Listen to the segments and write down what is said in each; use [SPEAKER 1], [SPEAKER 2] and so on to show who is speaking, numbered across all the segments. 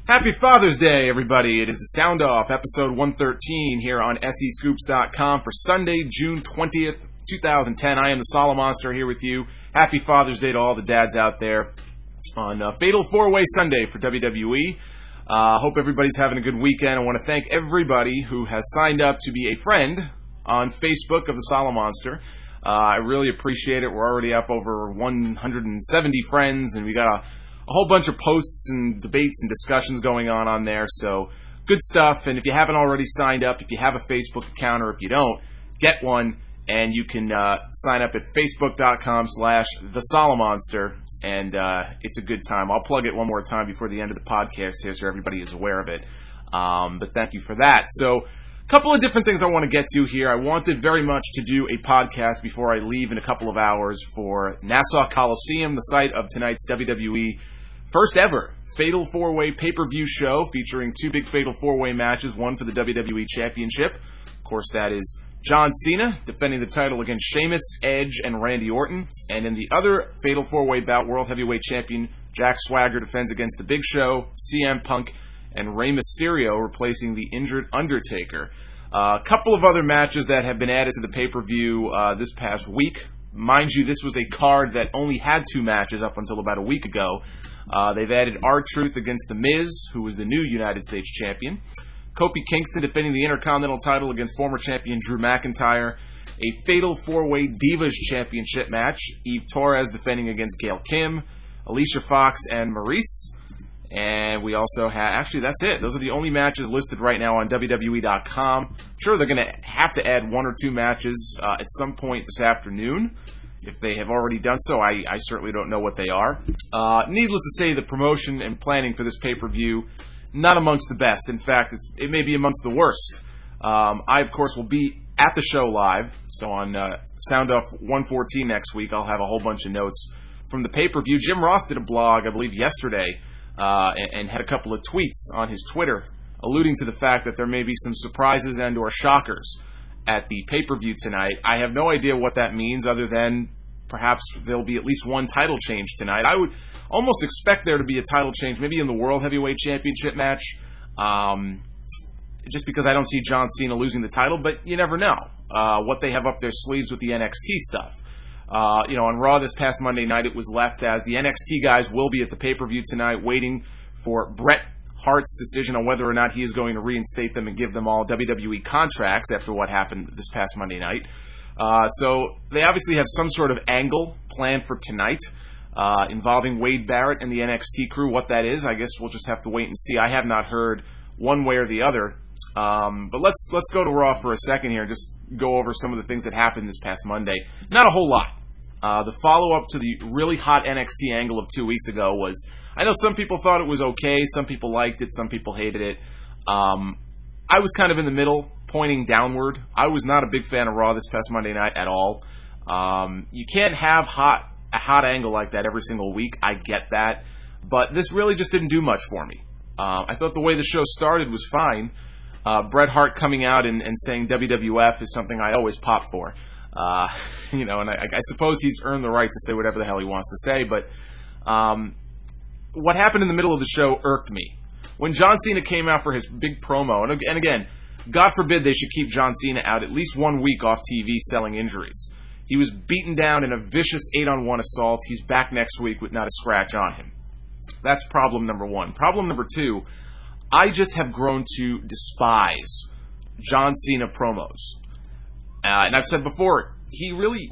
[SPEAKER 1] Happy Father's Day, everybody. It is the Sound Off, episode 113, here on SEScoops.com for Sunday, June 20th, 2010. I am the Solomonster here with you. Happy Father's Day to all the dads out there on Fatal 4-Way Sunday for WWE. Hope everybody's having a good weekend. I want to thank everybody who has signed up to be a friend on Facebook of the Solomonster. I really appreciate it. We're already up over 170 friends, and we got a whole bunch of posts and debates and discussions going on there, so good stuff. And if you haven't already signed up, if you have a Facebook account or if you don't, get one, and you can sign up at facebook.com/thesolomonster, and it's a good time. I'll plug it one more time before the end of the podcast here so everybody is aware of it, but thank you for that. So a couple of different things I want to get to here. I wanted very much to do a podcast before I leave in a couple of hours for Nassau Coliseum, the site of tonight's WWE first ever Fatal 4-Way pay-per-view show featuring two big Fatal 4-Way matches, one for the WWE Championship. Of course, that is John Cena defending the title against Sheamus, Edge, and Randy Orton. And in the other Fatal 4-Way bout, World Heavyweight Champion Jack Swagger defends against The Big Show, CM Punk, and Rey Mysterio, replacing the injured Undertaker. A couple of other matches that have been added to the pay-per-view this past week. Mind you, this was a card that only had two matches up until about a week ago. They've added R-Truth against The Miz, who is the new United States Champion. Kofi Kingston defending the Intercontinental title against former champion Drew McIntyre. A Fatal 4-Way Divas Championship match. Eve Torres defending against Gail Kim, Alicia Fox, and Maurice. And we also have... Actually, that's it. Those are the only matches listed right now on WWE.com. I'm sure they're going to have to add one or two matches at some point this afternoon. If they have already done so, I certainly don't know what they are. Needless to say, the promotion and planning for this pay-per-view, not amongst the best. In fact, it may be amongst the worst. I, of course, will be at the show live. So on Sound Off 114 next week, I'll have a whole bunch of notes from the pay-per-view. Jim Ross did a blog, I believe, yesterday, and had a couple of tweets on his Twitter alluding to the fact that there may be some surprises and or shockers at the pay-per-view tonight. I have no idea what that means other than perhaps there'll be at least one title change tonight. I would almost expect there to be a title change, maybe in the World Heavyweight Championship match, just because I don't see John Cena losing the title, but you never know what they have up their sleeves with the NXT stuff. On Raw this past Monday night, it was left as the NXT guys will be at the pay-per-view tonight waiting for Bret Hart's decision on whether or not he is going to reinstate them and give them all WWE contracts after what happened this past Monday night. So they obviously have some sort of angle planned for tonight involving Wade Barrett and the NXT crew. What that is, I guess we'll just have to wait and see. I have not heard one way or the other. But let's go to Raw for a second here and just go over some of the things that happened this past Monday. Not a whole lot. The follow-up to the really hot NXT angle of 2 weeks ago was, I know some people thought it was okay, some people liked it, some people hated it. I was kind of in the middle, pointing downward. I was not a big fan of Raw this past Monday night at all. You can't have a hot angle like that every single week. I get that. But this really just didn't do much for me. I thought the way the show started was fine. Bret Hart coming out and saying WWF is something I always pop for. And I suppose he's earned the right to say whatever the hell he wants to say, but what happened in the middle of the show irked me. When John Cena came out for his big promo, and again, God forbid they should keep John Cena out at least 1 week off TV selling injuries. He was beaten down in a vicious 8-on-1 assault. He's back next week with not a scratch on him. That's problem number one. Problem number two, I just have grown to despise John Cena promos. And I've said before, he really...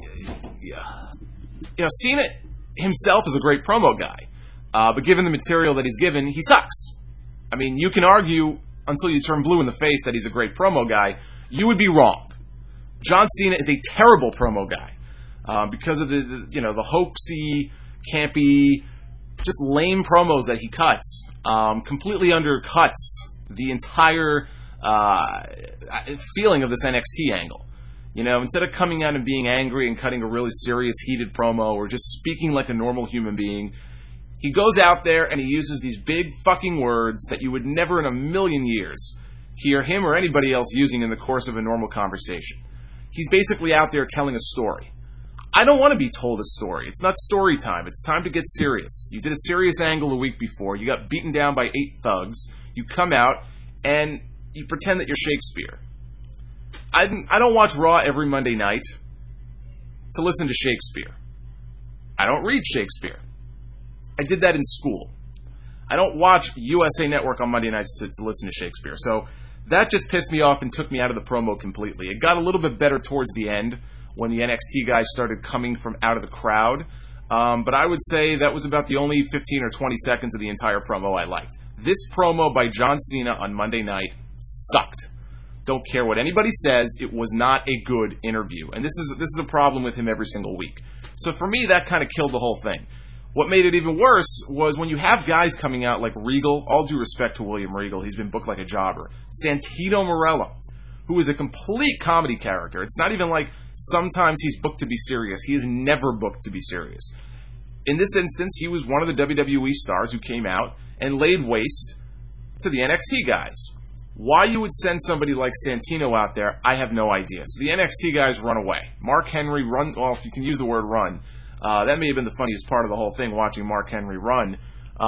[SPEAKER 1] Cena himself is a great promo guy. But given the material that he's given, he sucks. I mean, you can argue until you turn blue in the face that he's a great promo guy. You would be wrong. John Cena is a terrible promo guy. Because of the hoaxy, campy, just lame promos that he cuts. Completely undercuts the entire feeling of this NXT angle. Instead of coming out and being angry and cutting a really serious, heated promo or just speaking like a normal human being, he goes out there and he uses these big fucking words that you would never in a million years hear him or anybody else using in the course of a normal conversation. He's basically out there telling a story. I don't want to be told a story. It's not story time. It's time to get serious. You did a serious angle the week before. You got beaten down by 8 thugs. You come out and you pretend that you're Shakespeare. I don't watch Raw every Monday night to listen to Shakespeare. I don't read Shakespeare. I did that in school. I don't watch USA Network on Monday nights to listen to Shakespeare. So that just pissed me off and took me out of the promo completely. It got a little bit better towards the end when the NXT guys started coming from out of the crowd. But I would say that was about the only 15 or 20 seconds of the entire promo I liked. This promo by John Cena on Monday night sucked. Don't care what anybody says, it was not a good interview. And this is a problem with him every single week. So for me, that kind of killed the whole thing. What made it even worse was when you have guys coming out like Regal, all due respect to William Regal, he's been booked like a jobber. Santino Marella, who is a complete comedy character. It's not even like sometimes he's booked to be serious. He is never booked to be serious. In this instance, he was one of the WWE stars who came out and laid waste to the NXT guys. Why you would send somebody like Santino out there, I have no idea. So the NXT guys run away. Mark Henry if you can use the word run, that may have been the funniest part of the whole thing, watching Mark Henry run.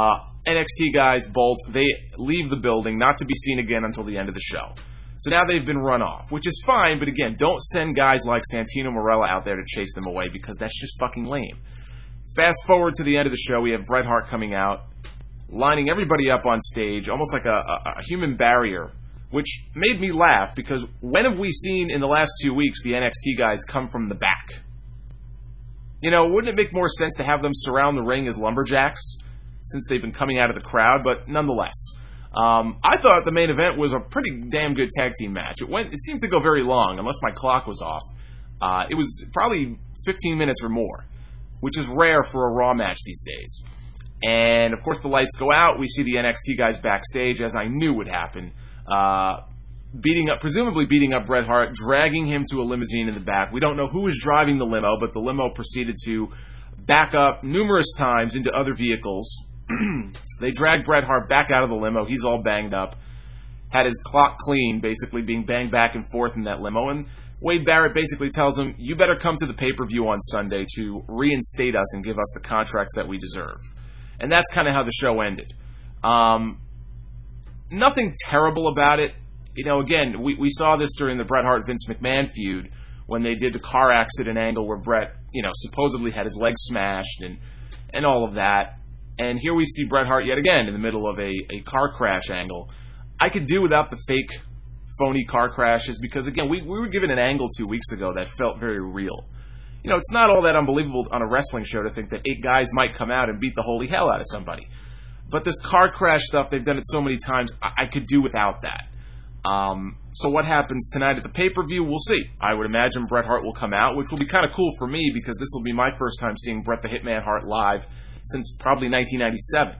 [SPEAKER 1] NXT guys bolt. They leave the building, not to be seen again until the end of the show. So now they've been run off, which is fine, but again, don't send guys like Santino Marella out there to chase them away because that's just fucking lame. Fast forward to the end of the show, we have Bret Hart coming out, lining everybody up on stage, almost like a human barrier, which made me laugh because when have we seen in the last 2 weeks the NXT guys come from the back? You know, wouldn't it make more sense to have them surround the ring as lumberjacks since they've been coming out of the crowd? But nonetheless, I thought the main event was a pretty damn good tag team match. It seemed to go very long, unless my clock was off. It was probably 15 minutes or more, which is rare for a Raw match these days. And, of course, the lights go out. We see the NXT guys backstage, as I knew would happen, presumably beating up Bret Hart, dragging him to a limousine in the back. We don't know who was driving the limo, but the limo proceeded to back up numerous times into other vehicles. They dragged Bret Hart back out of the limo. He's all banged up. Had his clock clean, basically being banged back and forth in that limo. And Wade Barrett basically tells him, you better come to the pay-per-view on Sunday to reinstate us and give us the contracts that we deserve. And that's kind of how the show ended. Nothing terrible about it. You know, again, we saw this during the Bret Hart-Vince McMahon feud when they did the car accident angle where Bret, supposedly had his leg smashed and all of that. And here we see Bret Hart yet again in the middle of a car crash angle. I could do without the fake, phony car crashes because, again, we were given an angle 2 weeks ago that felt very real. You know, it's not all that unbelievable on a wrestling show to think that 8 guys might come out and beat the holy hell out of somebody. But this car crash stuff, they've done it so many times, I could do without that. So what happens tonight at the pay-per-view, we'll see. I would imagine Bret Hart will come out, which will be kind of cool for me because this will be my first time seeing Bret the Hitman Hart live since probably 1997.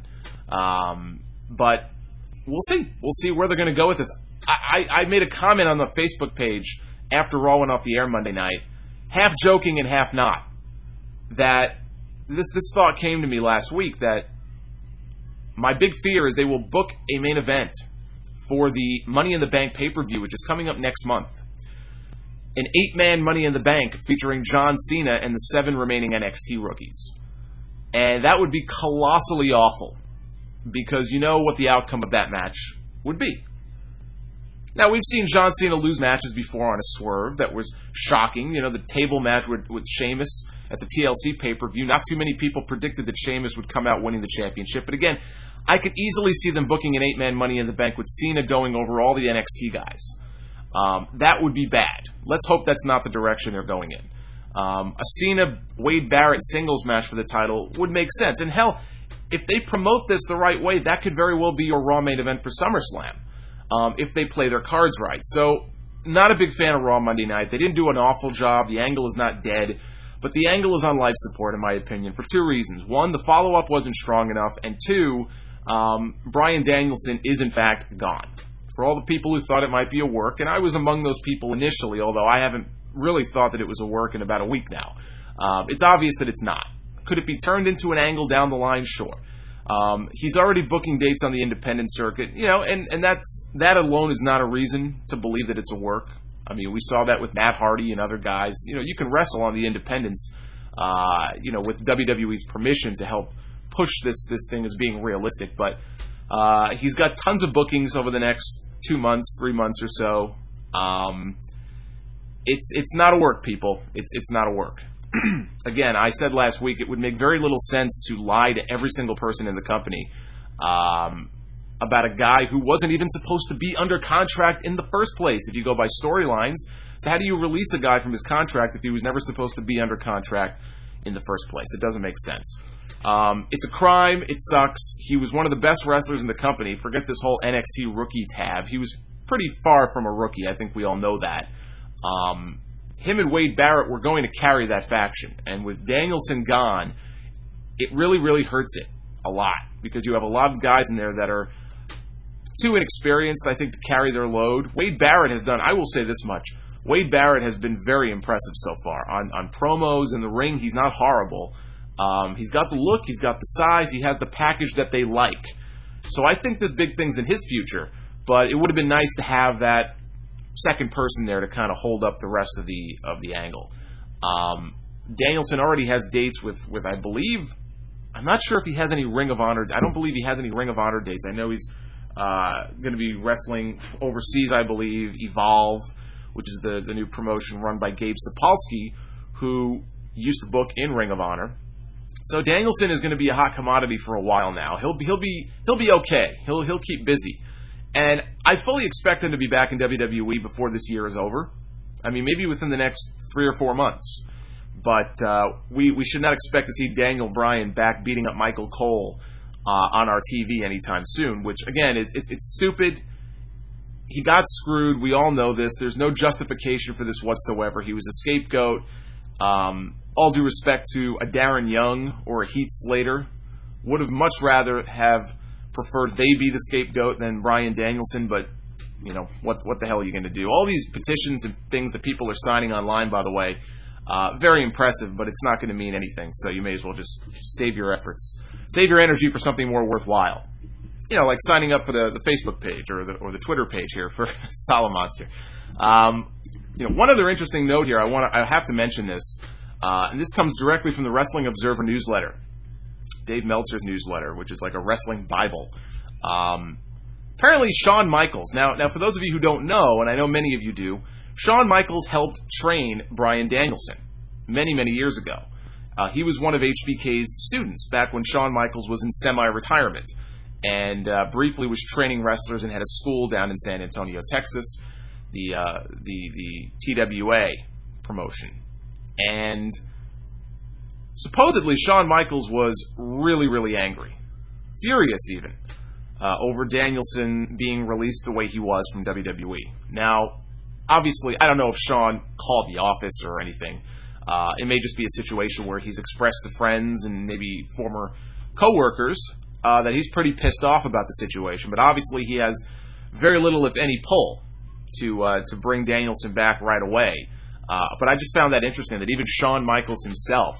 [SPEAKER 1] But we'll see. We'll see where they're going to go with this. I made a comment on the Facebook page after Raw went off the air Monday night, half joking and half not, that this thought came to me last week that my big fear is they will book a main event for the Money in the Bank pay-per-view, which is coming up next month. An 8-man Money in the Bank featuring John Cena and the 7 remaining NXT rookies. And that would be colossally awful, because you know what the outcome of that match would be. Now, we've seen John Cena lose matches before on a swerve that was shocking. You know, the table match with Sheamus at the TLC pay-per-view. Not too many people predicted that Sheamus would come out winning the championship. But again, I could easily see them booking an 8-man Money in the Bank with Cena going over all the NXT guys. That would be bad. Let's hope that's not the direction they're going in. A Cena-Wade Barrett singles match for the title would make sense. And hell, if they promote this the right way, that could very well be your Raw main event for SummerSlam. If they play their cards right. So, not a big fan of Raw Monday night. They didn't do an awful job. The angle is not dead. But the angle is on life support, in my opinion, for 2 reasons. 1, the follow-up wasn't strong enough. And 2, Bryan Danielson is, in fact, gone. For all the people who thought it might be a work, and I was among those people initially, although I haven't really thought that it was a work in about a week now. It's obvious that it's not. Could it be turned into an angle down the line? Sure. He's already booking dates on the independent circuit, and that alone is not a reason to believe that it's a work. I mean, we saw that with Matt Hardy and other guys. You know, you can wrestle on the independents with WWE's permission to help push this thing as being realistic. But he's got tons of bookings over the next 2 months, 3 months or so. It's not a work, people. It's not a work. Again, I said last week it would make very little sense to lie to every single person in the company about a guy who wasn't even supposed to be under contract in the first place, if you go by storylines. So how do you release a guy from his contract if he was never supposed to be under contract in the first place? It doesn't make sense. It's a crime. It sucks. He was one of the best wrestlers in the company. Forget this whole NXT rookie tab. He was pretty far from a rookie. I think we all know that. Him and Wade Barrett were going to carry that faction. And with Danielson gone, it really, really hurts it a lot. Because you have a lot of guys in there that are too inexperienced, I think, to carry their load. Wade Barrett has done, I will say this much, Wade Barrett has been very impressive so far. On promos, in the ring, he's not horrible. He's got the look, he's got the size, he has the package that they like. So I think there's big things in his future, but it would have been nice to have that second person there to kind of hold up the rest of the angle. Danielson already has dates with I believe, I'm not sure if he has any Ring of Honor. I don't believe he has any Ring of Honor dates. I know he's going to be wrestling overseas, I believe, Evolve, which is the new promotion run by Gabe Sapolsky, who used to book in Ring of Honor. So Danielson is going to be a hot commodity for a while now. He'll be okay. He'll keep busy. And I fully expect him to be back in WWE before this year is over. I mean, maybe within the next 3 or 4 months. But we should not expect to see Daniel Bryan back beating up Michael Cole on our TV anytime soon, which, again, it's stupid. He got screwed. We all know this. There's no justification for this whatsoever. He was a scapegoat. All due respect to a Darren Young or a Heath Slater, would have much rather have preferred they be the scapegoat than Bryan Danielson, but what the hell are you going to do? All these petitions and things that people are signing online, by the way, very impressive, but it's not going to mean anything, so you may as well just save your efforts. Save your energy for something more worthwhile. Like signing up for the Facebook page or the Twitter page here for Solid Monster. One other interesting note here, I have to mention this, and this comes directly from the Wrestling Observer newsletter, Dave Meltzer's newsletter, which is like a wrestling Bible. Apparently, Shawn Michaels. Now, for those of you who don't know, and I know many of you do, Shawn Michaels helped train Bryan Danielson many, many years ago. He was one of HBK's students back when Shawn Michaels was in semi-retirement, and briefly was training wrestlers and had a school down in San Antonio, Texas, the TWA promotion. And supposedly Shawn Michaels was really, really angry, furious even, over Danielson being released the way he was from WWE. Now, obviously, I don't know if Shawn called the office or anything. It may just be a situation where he's expressed to friends and maybe former coworkers that he's pretty pissed off about the situation. But obviously, he has very little, if any, pull to bring Danielson back right away. But I just found that interesting that even Shawn Michaels himself,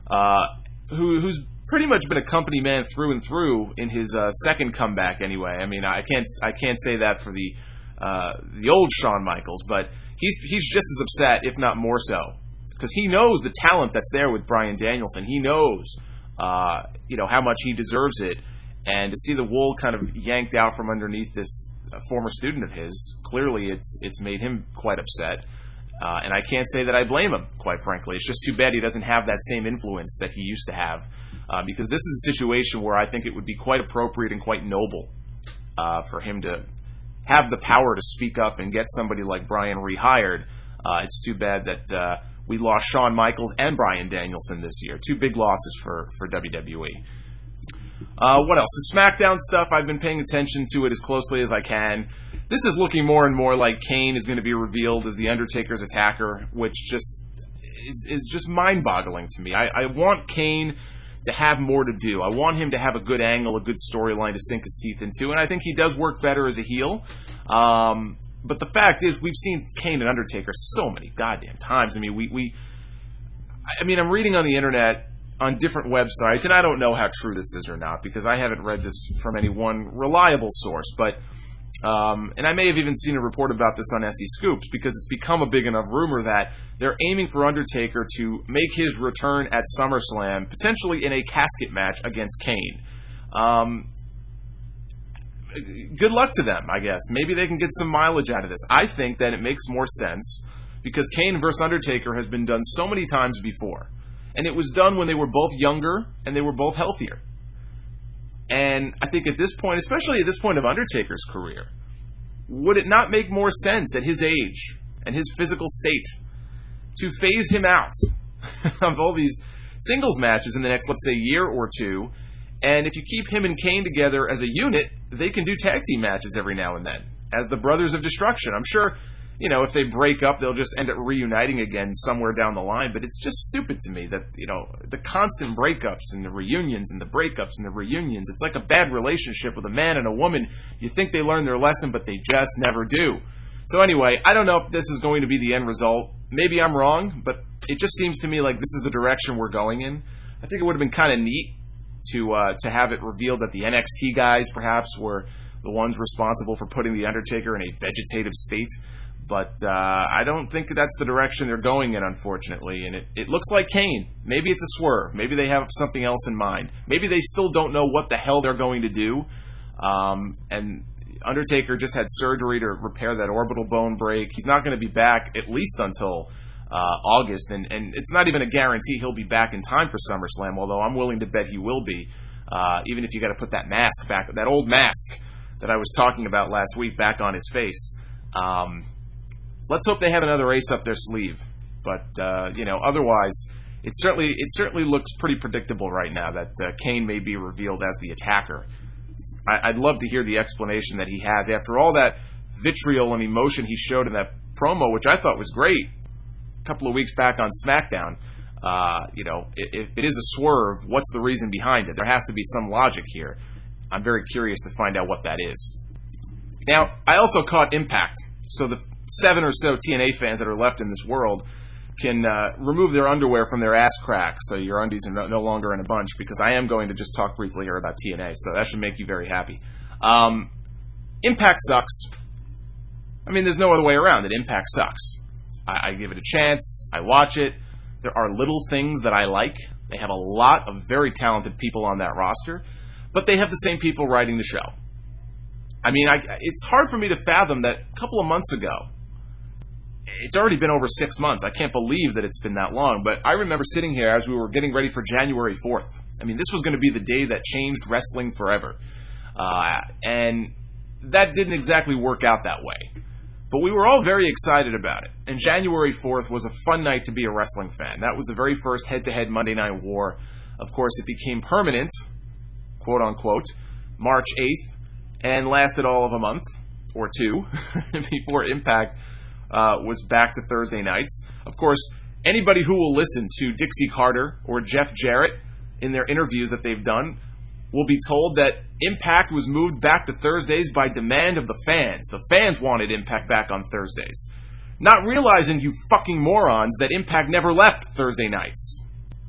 [SPEAKER 1] who's pretty much been a company man through and through in his second comeback anyway. I mean, I can't say that for the old Shawn Michaels, but he's just as upset, if not more so, because he knows the talent that's there with Bryan Danielson. He knows, how much he deserves it, and to see the wool kind of yanked out from underneath this former student of his, clearly it's made him quite upset. And I can't say that I blame him, quite frankly. It's just too bad he doesn't have that same influence that he used to have, because this is a situation where I think it would be quite appropriate and quite noble for him to have the power to speak up and get somebody like Bryan rehired. It's too bad that we lost Shawn Michaels and Bryan Danielson this year. 2 big losses for WWE. What else? The SmackDown stuff, I've been paying attention to it as closely as I can. This is looking more and more like Kane is going to be revealed as The Undertaker's attacker, which just is just mind-boggling to me. I want Kane to have more to do. I want him to have a good angle, a good storyline to sink his teeth into, and I think he does work better as a heel. But the fact is, we've seen Kane and Undertaker so many goddamn times. I mean, I'm reading on the internet on different websites, and I don't know how true this is or not, because I haven't read this from any one reliable source, but And I may have even seen a report about this on SE Scoops, because it's become a big enough rumor that they're aiming for Undertaker to make his return at SummerSlam, potentially in a casket match against Kane. Good luck to them, I guess. Maybe they can get some mileage out of this. I think that it makes more sense because Kane versus Undertaker has been done so many times before. And it was done when they were both younger and they were both healthier. And I think at this point, especially at this point of Undertaker's career, would it not make more sense at his age and his physical state to phase him out of all these singles matches in the next, let's say, year or two? And if you keep him and Kane together as a unit, they can do tag team matches every now and then as the Brothers of Destruction. I'm sure, if they break up, they'll just end up reuniting again somewhere down the line. But it's just stupid to me that, the constant breakups and the reunions and the breakups and the reunions. It's like a bad relationship with a man and a woman. You think they learn their lesson, but they just never do. So anyway, I don't know if this is going to be the end result. Maybe I'm wrong, but it just seems to me like this is the direction we're going in. I think it would have been kind of neat to have it revealed that the NXT guys perhaps were the ones responsible for putting The Undertaker in a vegetative state. But I don't think that's the direction they're going in, unfortunately. And it looks like Kane. Maybe it's a swerve. Maybe they have something else in mind. Maybe they still don't know what the hell they're going to do. And Undertaker just had surgery to repair that orbital bone break. He's not going to be back at least until August. And it's not even a guarantee he'll be back in time for SummerSlam, although I'm willing to bet he will be. Even if you got to put that mask back, that old mask that I was talking about last week, back on his face. Let's hope they have another ace up their sleeve. But otherwise, it certainly looks pretty predictable right now that Kane may be revealed as the attacker. I'd love to hear the explanation that he has after all that vitriol and emotion he showed in that promo, which I thought was great a couple of weeks back on SmackDown. If it is a swerve, what's the reason behind it? There has to be some logic here. I'm very curious to find out what that is. Now, I also caught Impact, so the 7 or so TNA fans that are left in this world can remove their underwear from their ass crack, so your undies are no longer in a bunch, because I am going to just talk briefly here about TNA, so that should make you very happy. Impact sucks. I mean, there's no other way around it. Impact sucks. I give it a chance. I watch it. There are little things that I like. They have a lot of very talented people on that roster, but they have the same people writing the show. I mean, it's hard for me to fathom that a couple of months ago, it's already been over 6 months. I can't believe that it's been that long, but I remember sitting here as we were getting ready for January 4th. I mean, this was going to be the day that changed wrestling forever. And that didn't exactly work out that way. But we were all very excited about it. And January 4th was a fun night to be a wrestling fan. That was the very first head-to-head Monday Night War. Of course, it became permanent, quote-unquote, March 8th, and lasted all of a month or two before Impact was back to Thursday nights. Of course, anybody who will listen to Dixie Carter or Jeff Jarrett in their interviews that they've done will be told that Impact was moved back to Thursdays by demand of the fans. The fans wanted Impact back on Thursdays. Not realizing, you fucking morons, that Impact never left Thursday nights.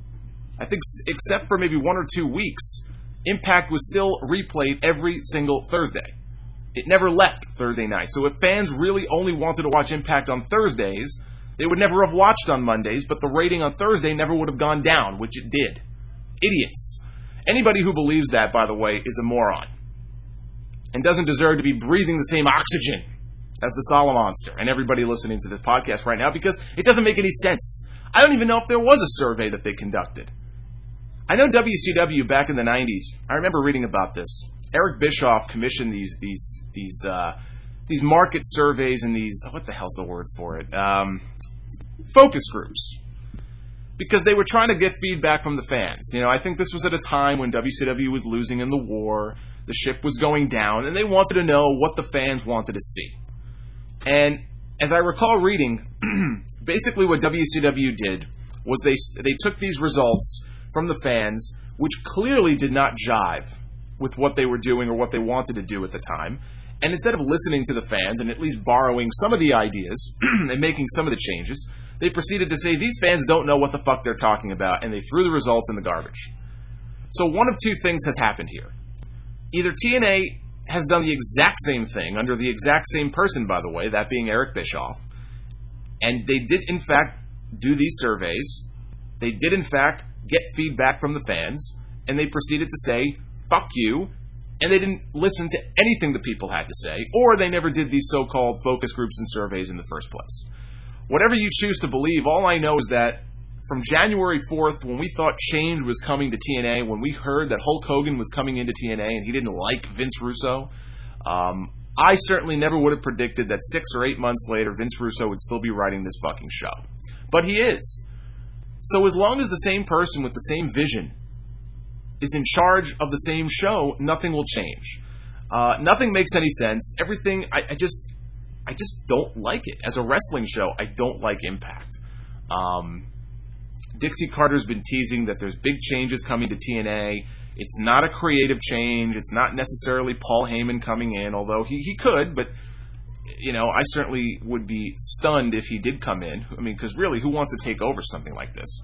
[SPEAKER 1] I think except for maybe 1 or 2 weeks, Impact was still replayed every single Thursday. It never left Thursday night. So if fans really only wanted to watch Impact on Thursdays, they would never have watched on Mondays, but the rating on Thursday never would have gone down, which it did. Idiots. Anybody who believes that, by the way, is a moron. And doesn't deserve to be breathing the same oxygen as the Solid Monster and everybody listening to this podcast right now, because it doesn't make any sense. I don't even know if there was a survey that they conducted. I know WCW back in the 90s, I remember reading about this. Eric Bischoff commissioned these market surveys and these, what the hell's the word for it? Focus groups. Because they were trying to get feedback from the fans. I think this was at a time when WCW was losing in the war, the ship was going down, and they wanted to know what the fans wanted to see. And as I recall reading, basically what WCW did was they took these results from the fans, which clearly did not jive with what they were doing or what they wanted to do at the time. And instead of listening to the fans and at least borrowing some of the ideas and making some of the changes, they proceeded to say, these fans don't know what the fuck they're talking about, and they threw the results in the garbage. So one of two things has happened here. Either TNA has done the exact same thing under the exact same person, by the way, that being Eric Bischoff. And they did, in fact, do these surveys. They did, in fact, get feedback from the fans. And they proceeded to say, fuck you. And they didn't listen to anything the people had to say. Or they never did these so-called focus groups and surveys in the first place. Whatever you choose to believe, all I know is that from January 4th, when we thought change was coming to TNA, when we heard that Hulk Hogan was coming into TNA and he didn't like Vince Russo, I certainly never would have predicted that 6 or 8 months later, Vince Russo would still be writing this fucking show. But he is. So as long as the same person with the same vision is in charge of the same show, nothing will change. Nothing makes any sense. Everything, I just don't like it. As a wrestling show, I don't like Impact. Dixie Carter's been teasing that there's big changes coming to TNA. It's not a creative change. It's not necessarily Paul Heyman coming in, although he could, but, you know, I certainly would be stunned if he did come in. I mean, because really, who wants to take over something like this?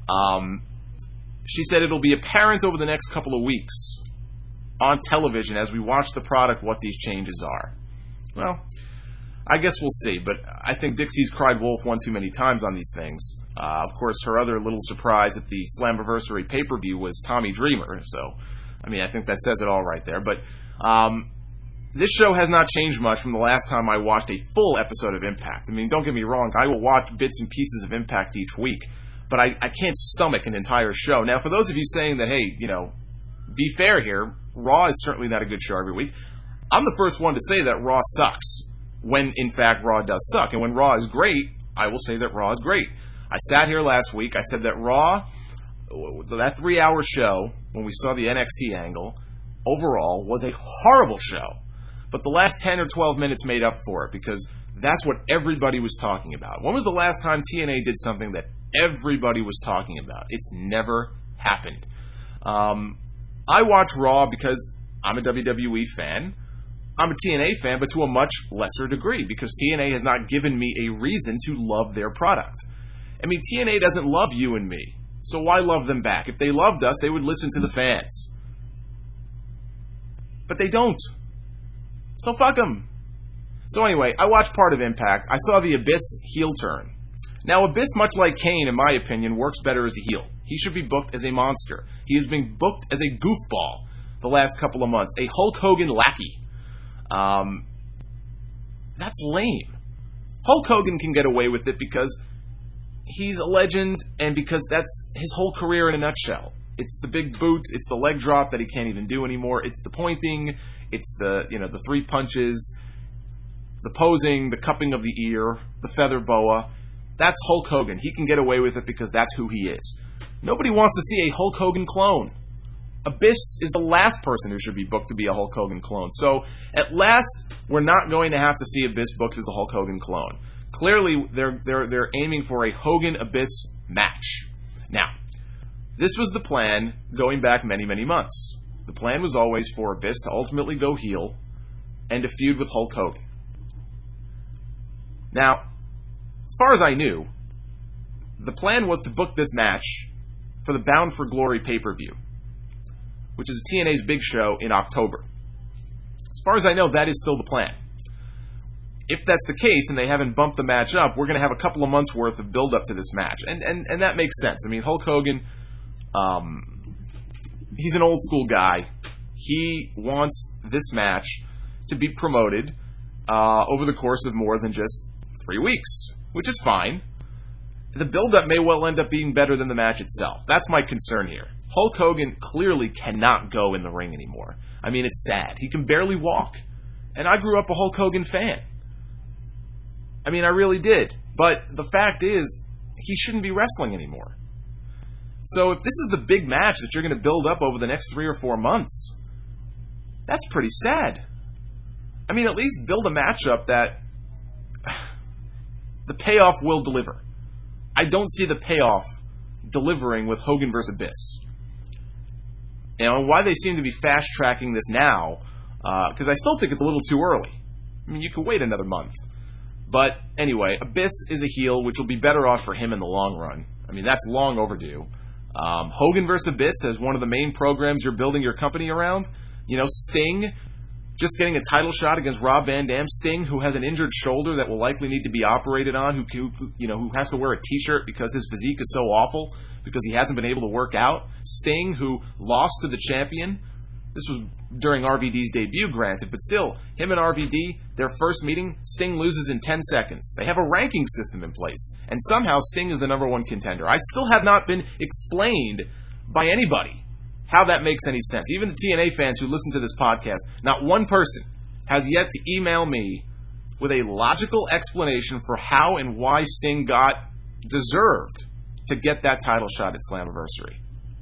[SPEAKER 1] She said it'll be apparent over the next couple of weeks on television as we watch the product what these changes are. Well, I guess we'll see, but I think Dixie's cried wolf one too many times on these things. Of course, her other little surprise at the Slammiversary pay-per-view was Tommy Dreamer, so, I mean, I think that says it all right there. But this show has not changed much from the last time I watched a full episode of Impact. I mean, don't get me wrong, I will watch bits and pieces of Impact each week, but I can't stomach an entire show. Now, for those of you saying that, hey, you know, be fair here, Raw is certainly not a good show every week. I'm the first one to say that Raw sucks, when, in fact, Raw does suck. And when Raw is great, I will say that Raw is great. I sat here last week, I said that Raw, that 3-hour show, when we saw the NXT angle, overall, was a horrible show. But the last 10 or 12 minutes made up for it, because that's what everybody was talking about. When was the last time TNA did something that everybody was talking about? It's never happened. I watch Raw because I'm a WWE fan. I'm a TNA fan, but to a much lesser degree, because TNA has not given me a reason to love their product. I mean, TNA doesn't love you and me, so why love them back? If they loved us, they would listen to the fans. But they don't. So fuck them. So anyway, I watched part of Impact. I saw the Abyss heel turn. Now, Abyss, much like Kane, in my opinion, works better as a heel. He should be booked as a monster. He has been booked as a goofball the last couple of months. A Hulk Hogan lackey. That's lame. Hulk Hogan can get away with it because he's a legend and because that's his whole career in a nutshell. It's the big boot, it's the leg drop that he can't even do anymore, it's the pointing, it's the, you know, the 3 punches, the posing, the cupping of the ear, the feather boa. That's Hulk Hogan. He can get away with it because that's who he is. Nobody wants to see a Hulk Hogan clone. Abyss is the last person who should be booked to be a Hulk Hogan clone. So, at last, we're not going to have to see Abyss booked as a Hulk Hogan clone. Clearly, they're aiming for a Hogan-Abyss match. Now, this was the plan going back many, many months. The plan was always for Abyss to ultimately go heel and to feud with Hulk Hogan. Now, as far as I knew, the plan was to book this match for the Bound for Glory pay-per-view, which is TNA's big show in October. As far as I know, that is still the plan. If that's the case and they haven't bumped the match up, we're going to have a couple of months' worth of build-up to this match. And that makes sense. I mean, Hulk Hogan, he's an old-school guy. He wants this match to be promoted over the course of more than just 3 weeks, which is fine. The build-up may well end up being better than the match itself. That's my concern here. Hulk Hogan clearly cannot go in the ring anymore. I mean, it's sad. He can barely walk. And I grew up a Hulk Hogan fan. I mean, I really did. But the fact is, he shouldn't be wrestling anymore. So if this is the big match that you're going to build up over the next 3 or 4 months, that's pretty sad. I mean, at least build a matchup that the payoff will deliver. I don't see the payoff delivering with Hogan vs. Abyss. You know, and why they seem to be fast-tracking this now, because I still think it's a little too early. I mean, you can wait another month. But anyway, Abyss is a heel, which will be better off for him in the long run. I mean, that's long overdue. Hogan vs. Abyss as one of the main programs you're building your company around. You know, Sting just getting a title shot against Rob Van Dam. Sting, who has an injured shoulder that will likely need to be operated on, who has to wear a T-shirt because his physique is so awful because he hasn't been able to work out. Sting, who lost to the champion. This was during RVD's debut, granted, but still, him and RVD, their first meeting, Sting loses in 10 seconds. They have a ranking system in place, and somehow Sting is the number one contender. I still have not been explained by anybody how that makes any sense. Even the TNA fans who listen to this podcast, not one person has yet to email me with a logical explanation for how and why Sting deserved to get that title shot at Slammiversary.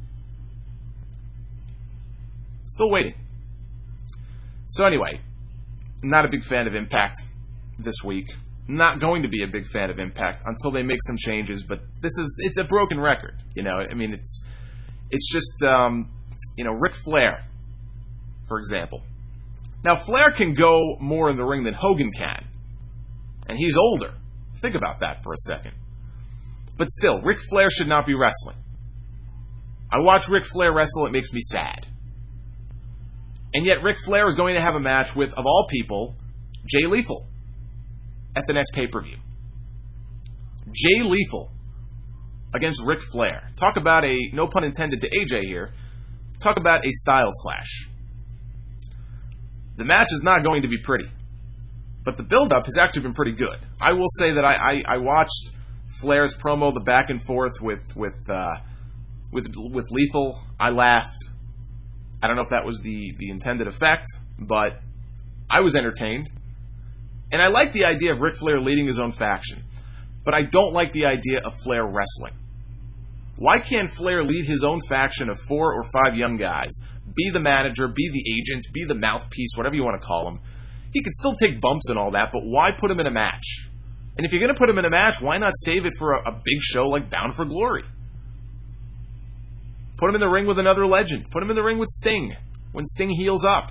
[SPEAKER 1] Still waiting. So anyway, not a big fan of Impact this week. Not going to be a big fan of Impact until they make some changes, but it's a broken record. I mean, it's just, Ric Flair, for example. Now, Flair can go more in the ring than Hogan can, and he's older. Think about that for a second. But still, Ric Flair should not be wrestling. I watch Ric Flair wrestle, it makes me sad. And yet Ric Flair is going to have a match with, of all people, Jay Lethal at the next pay-per-view. Jay Lethal against Ric Flair. Talk about a, no pun intended to AJ here, talk about a styles clash. The match is not going to be pretty, but the build-up has actually been pretty good. I will say that I watched Flair's promo, the back and forth with Lethal. I laughed. I don't know if that was the intended effect, but I was entertained. And I like the idea of Ric Flair leading his own faction, but I don't like the idea of Flair wrestling. Why can't Flair lead his own faction of 4 or 5 young guys, be the manager, be the agent, be the mouthpiece, whatever you want to call him? He could still take bumps and all that, but why put him in a match? And if you're going to put him in a match, why not save it for a big show like Bound for Glory? Put him in the ring with another legend. Put him in the ring with Sting when Sting heals up.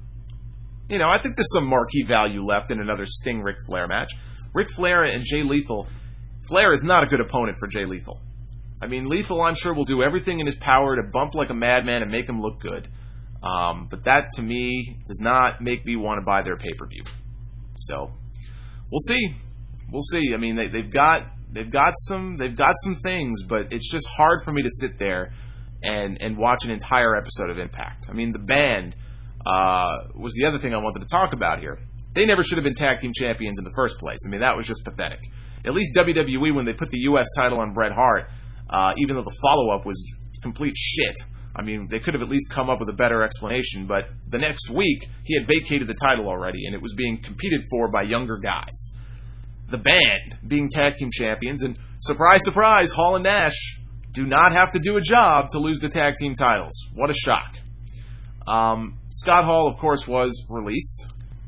[SPEAKER 1] I think there's some marquee value left in another Sting-Ric Flair match. Ric Flair and Jay Lethal. Flair is not a good opponent for Jay Lethal. I mean, Lethal, I'm sure, will do everything in his power to bump like a madman and make him look good. But that, to me, does not make me want to buy their pay-per-view. So, we'll see. We'll see. I mean, they've got some things, but it's just hard for me to sit there and watch an entire episode of Impact. I mean, the band was the other thing I wanted to talk about here. They never should have been tag team champions in the first place. I mean, that was just pathetic. At least WWE, when they put the U.S. title on Bret Hart, even though the follow-up was complete shit, I mean, they could have at least come up with a better explanation, but the next week, he had vacated the title already, and it was being competed for by younger guys. The band being tag team champions, and surprise, surprise, Hall and Nash do not have to do a job to lose the tag team titles. What a shock. Scott Hall, of course, was released.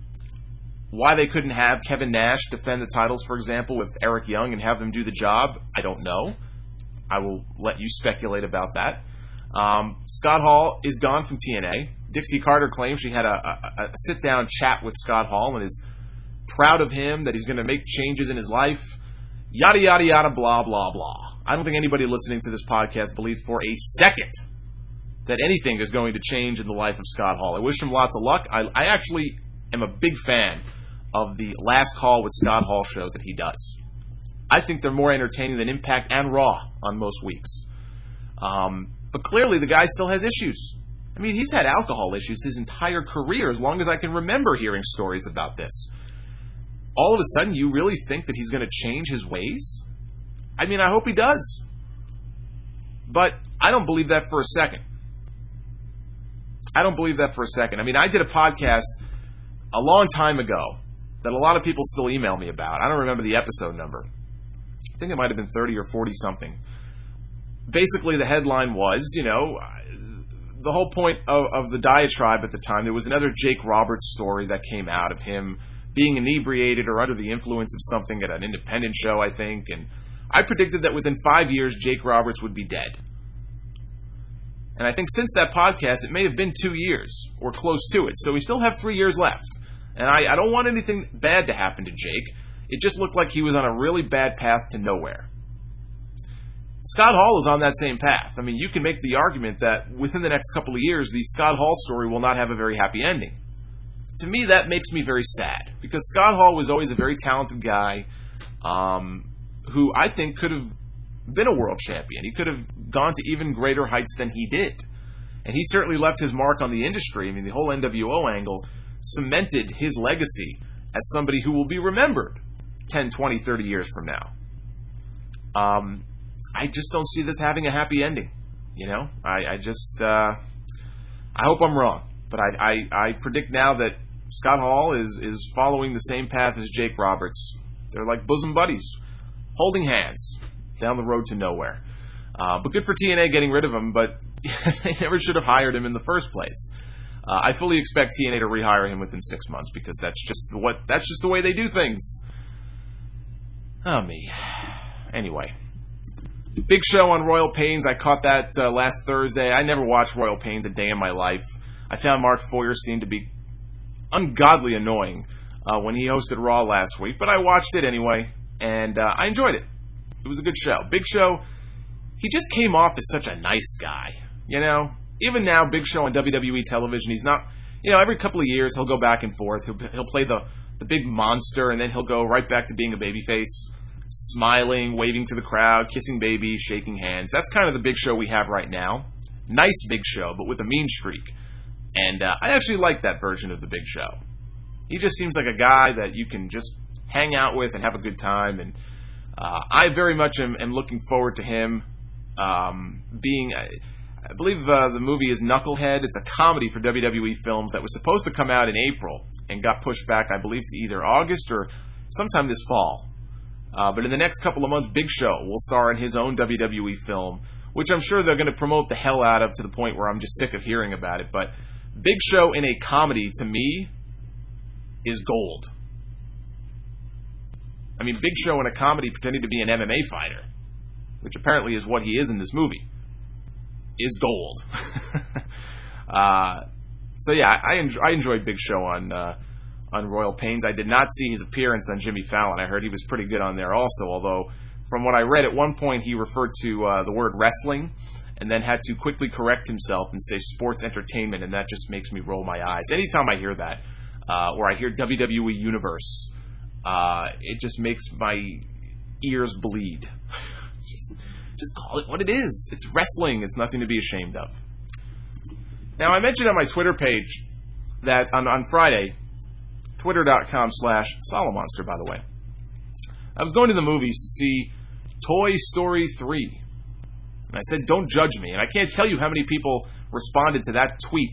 [SPEAKER 1] Why they couldn't have Kevin Nash defend the titles, for example, with Eric Young and have them do the job, I don't know. I will let you speculate about that. Scott Hall is gone from TNA. Dixie Carter claims she had a sit-down chat with Scott Hall and is proud of him, that he's going to make changes in his life. Yada, yada, yada, blah, blah, blah. I don't think anybody listening to this podcast believes for a second that anything is going to change in the life of Scott Hall. I wish him lots of luck. I actually am a big fan of the Last Call with Scott Hall shows that he does. I think they're more entertaining than Impact and Raw on most weeks. But clearly the guy still has issues. I mean, he's had alcohol issues his entire career, as long as I can remember hearing stories about this. All of a sudden, you really think that he's going to change his ways? I mean, I hope he does. But I don't believe that for a second. I mean, I did a podcast a long time ago that a lot of people still email me about. I don't remember the episode number. I think it might have been 30 or 40 something. Basically, the headline was, the whole point of the diatribe at the time, there was another Jake Roberts story that came out of him being inebriated or under the influence of something at an independent show, I think, and I predicted that within 5 years, Jake Roberts would be dead. And I think since that podcast, it may have been 2 years, or close to it, so we still have 3 years left. And I don't want anything bad to happen to Jake. It just looked like he was on a really bad path to nowhere. Scott Hall is on that same path. I mean, you can make the argument that within the next couple of years, the Scott Hall story will not have a very happy ending. to me, that makes me very sad, because Scott Hall was always a very talented guy who I think could have been a world champion. He could have gone to even greater heights than he did. And he certainly left his mark on the industry. I mean, the whole NWO angle cemented his legacy as somebody who will be remembered 10, 20, 30 years from now. I just don't see this having a happy ending. You know, I hope I'm wrong. But I predict now that Scott Hall is following the same path as Jake Roberts. They're like bosom buddies, holding hands down the road to nowhere. But good for TNA getting rid of him, but they never should have hired him in the first place. I fully expect TNA to rehire him within 6 months, because that's just the way they do things. Oh, me. Anyway. Big Show on Royal Pains. I caught that last Thursday. I never watched Royal Pains a day in my life. I found Mark Feuerstein to be ungodly annoying when he hosted Raw last week, but I watched it anyway, and I enjoyed it. It was a good show. Big Show, he just came off as such a nice guy, you know? Even now, Big Show on WWE television, he's not, you know, every couple of years he'll go back and forth. He'll play the big monster, and then he'll go right back to being a babyface, smiling, waving to the crowd, kissing babies, shaking hands. That's kind of the Big Show we have right now. Nice Big Show, but with a mean streak. And I actually like that version of the Big Show. He just seems like a guy that you can just hang out with and have a good time. And I very much am looking forward to him being... I believe the movie is Knucklehead. It's a comedy for WWE Films that was supposed to come out in April and got pushed back, I believe, to either August or sometime this fall. But in the next couple of months, Big Show will star in his own WWE film, which I'm sure they're going to promote the hell out of, to the point where I'm just sick of hearing about it. But Big Show in a comedy, to me, is gold. I mean, Big Show in a comedy pretending to be an MMA fighter, which apparently is what he is in this movie, is gold. So yeah, I enjoyed Big Show on Royal Pains. I did not see his appearance on Jimmy Fallon. I heard he was pretty good on there also, although from what I read, at one point he referred to the word wrestling and then had to quickly correct himself and say sports entertainment, and that just makes me roll my eyes. Anytime I hear that, or I hear WWE Universe, it just makes my ears bleed. Just call it what it is. It's wrestling. It's nothing to be ashamed of. Now, I mentioned on my Twitter page that on Friday, twitter.com/Solomonster, by the way, I was going to the movies to see Toy Story 3. And I said, don't judge me. And I can't tell you how many people responded to that tweet,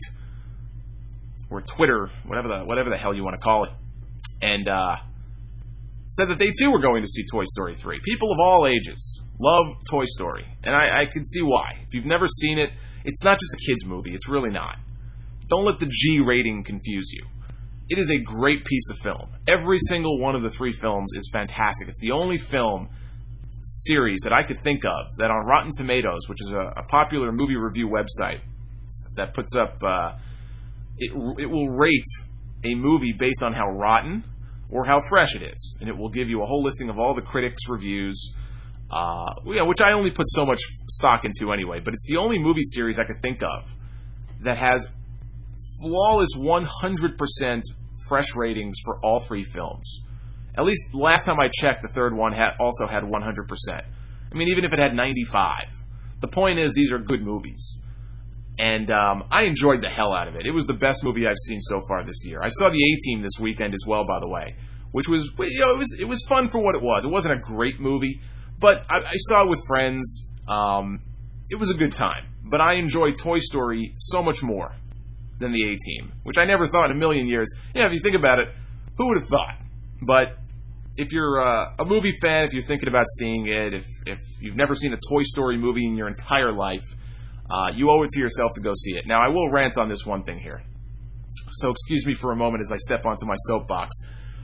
[SPEAKER 1] or Twitter, whatever the hell you want to call it, and said that they too were going to see Toy Story 3. People of all ages love Toy Story, and I can see why. If you've never seen it, it's not just a kid's movie. It's really not. Don't let the G rating confuse you. It is a great piece of film. Every single one of the 3 films is fantastic. It's the only film series that I could think of that on Rotten Tomatoes, which is a popular movie review website that puts up, it will rate a movie based on how rotten or how fresh it is. And it will give you a whole listing of all the critics' reviews, which I only put so much stock into anyway. But it's the only movie series I could think of that has flawless 100% fresh ratings for all 3 films. At least last time I checked, the third one also had 100%. I mean, even if it had 95. The point is, these are good movies. And I enjoyed the hell out of it. It was the best movie I've seen so far this year. I saw the A-Team this weekend as well, by the way, which was, it was fun for what it was. It wasn't a great movie, but I saw it with friends. It was a good time. But I enjoyed Toy Story so much more than the A-Team, which I never thought in a million years. Yeah, if you think about it, who would have thought? But if you're a movie fan, if you're thinking about seeing it, if you've never seen a Toy Story movie in your entire life, you owe it to yourself to go see it. Now, I will rant on this one thing here. So excuse me for a moment as I step onto my soapbox.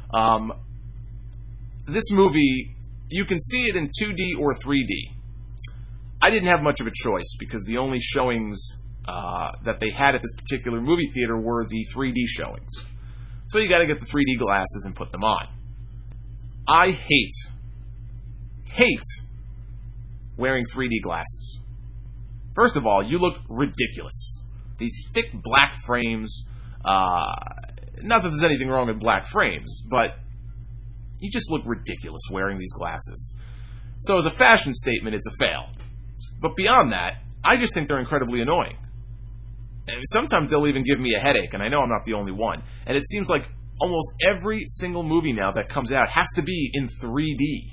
[SPEAKER 1] This movie, you can see it in 2D or 3D. I didn't have much of a choice because the only showings that they had at this particular movie theater were the 3D showings. So you got to get the 3D glasses and put them on. I hate wearing 3D glasses. First of all, you look ridiculous. These thick black frames, not that there's anything wrong with black frames, but you just look ridiculous wearing these glasses. So as a fashion statement, it's a fail. But beyond that, I just think they're incredibly annoying. And sometimes they'll even give me a headache, and I know I'm not the only one. And it seems like almost every single movie now that comes out has to be in 3D.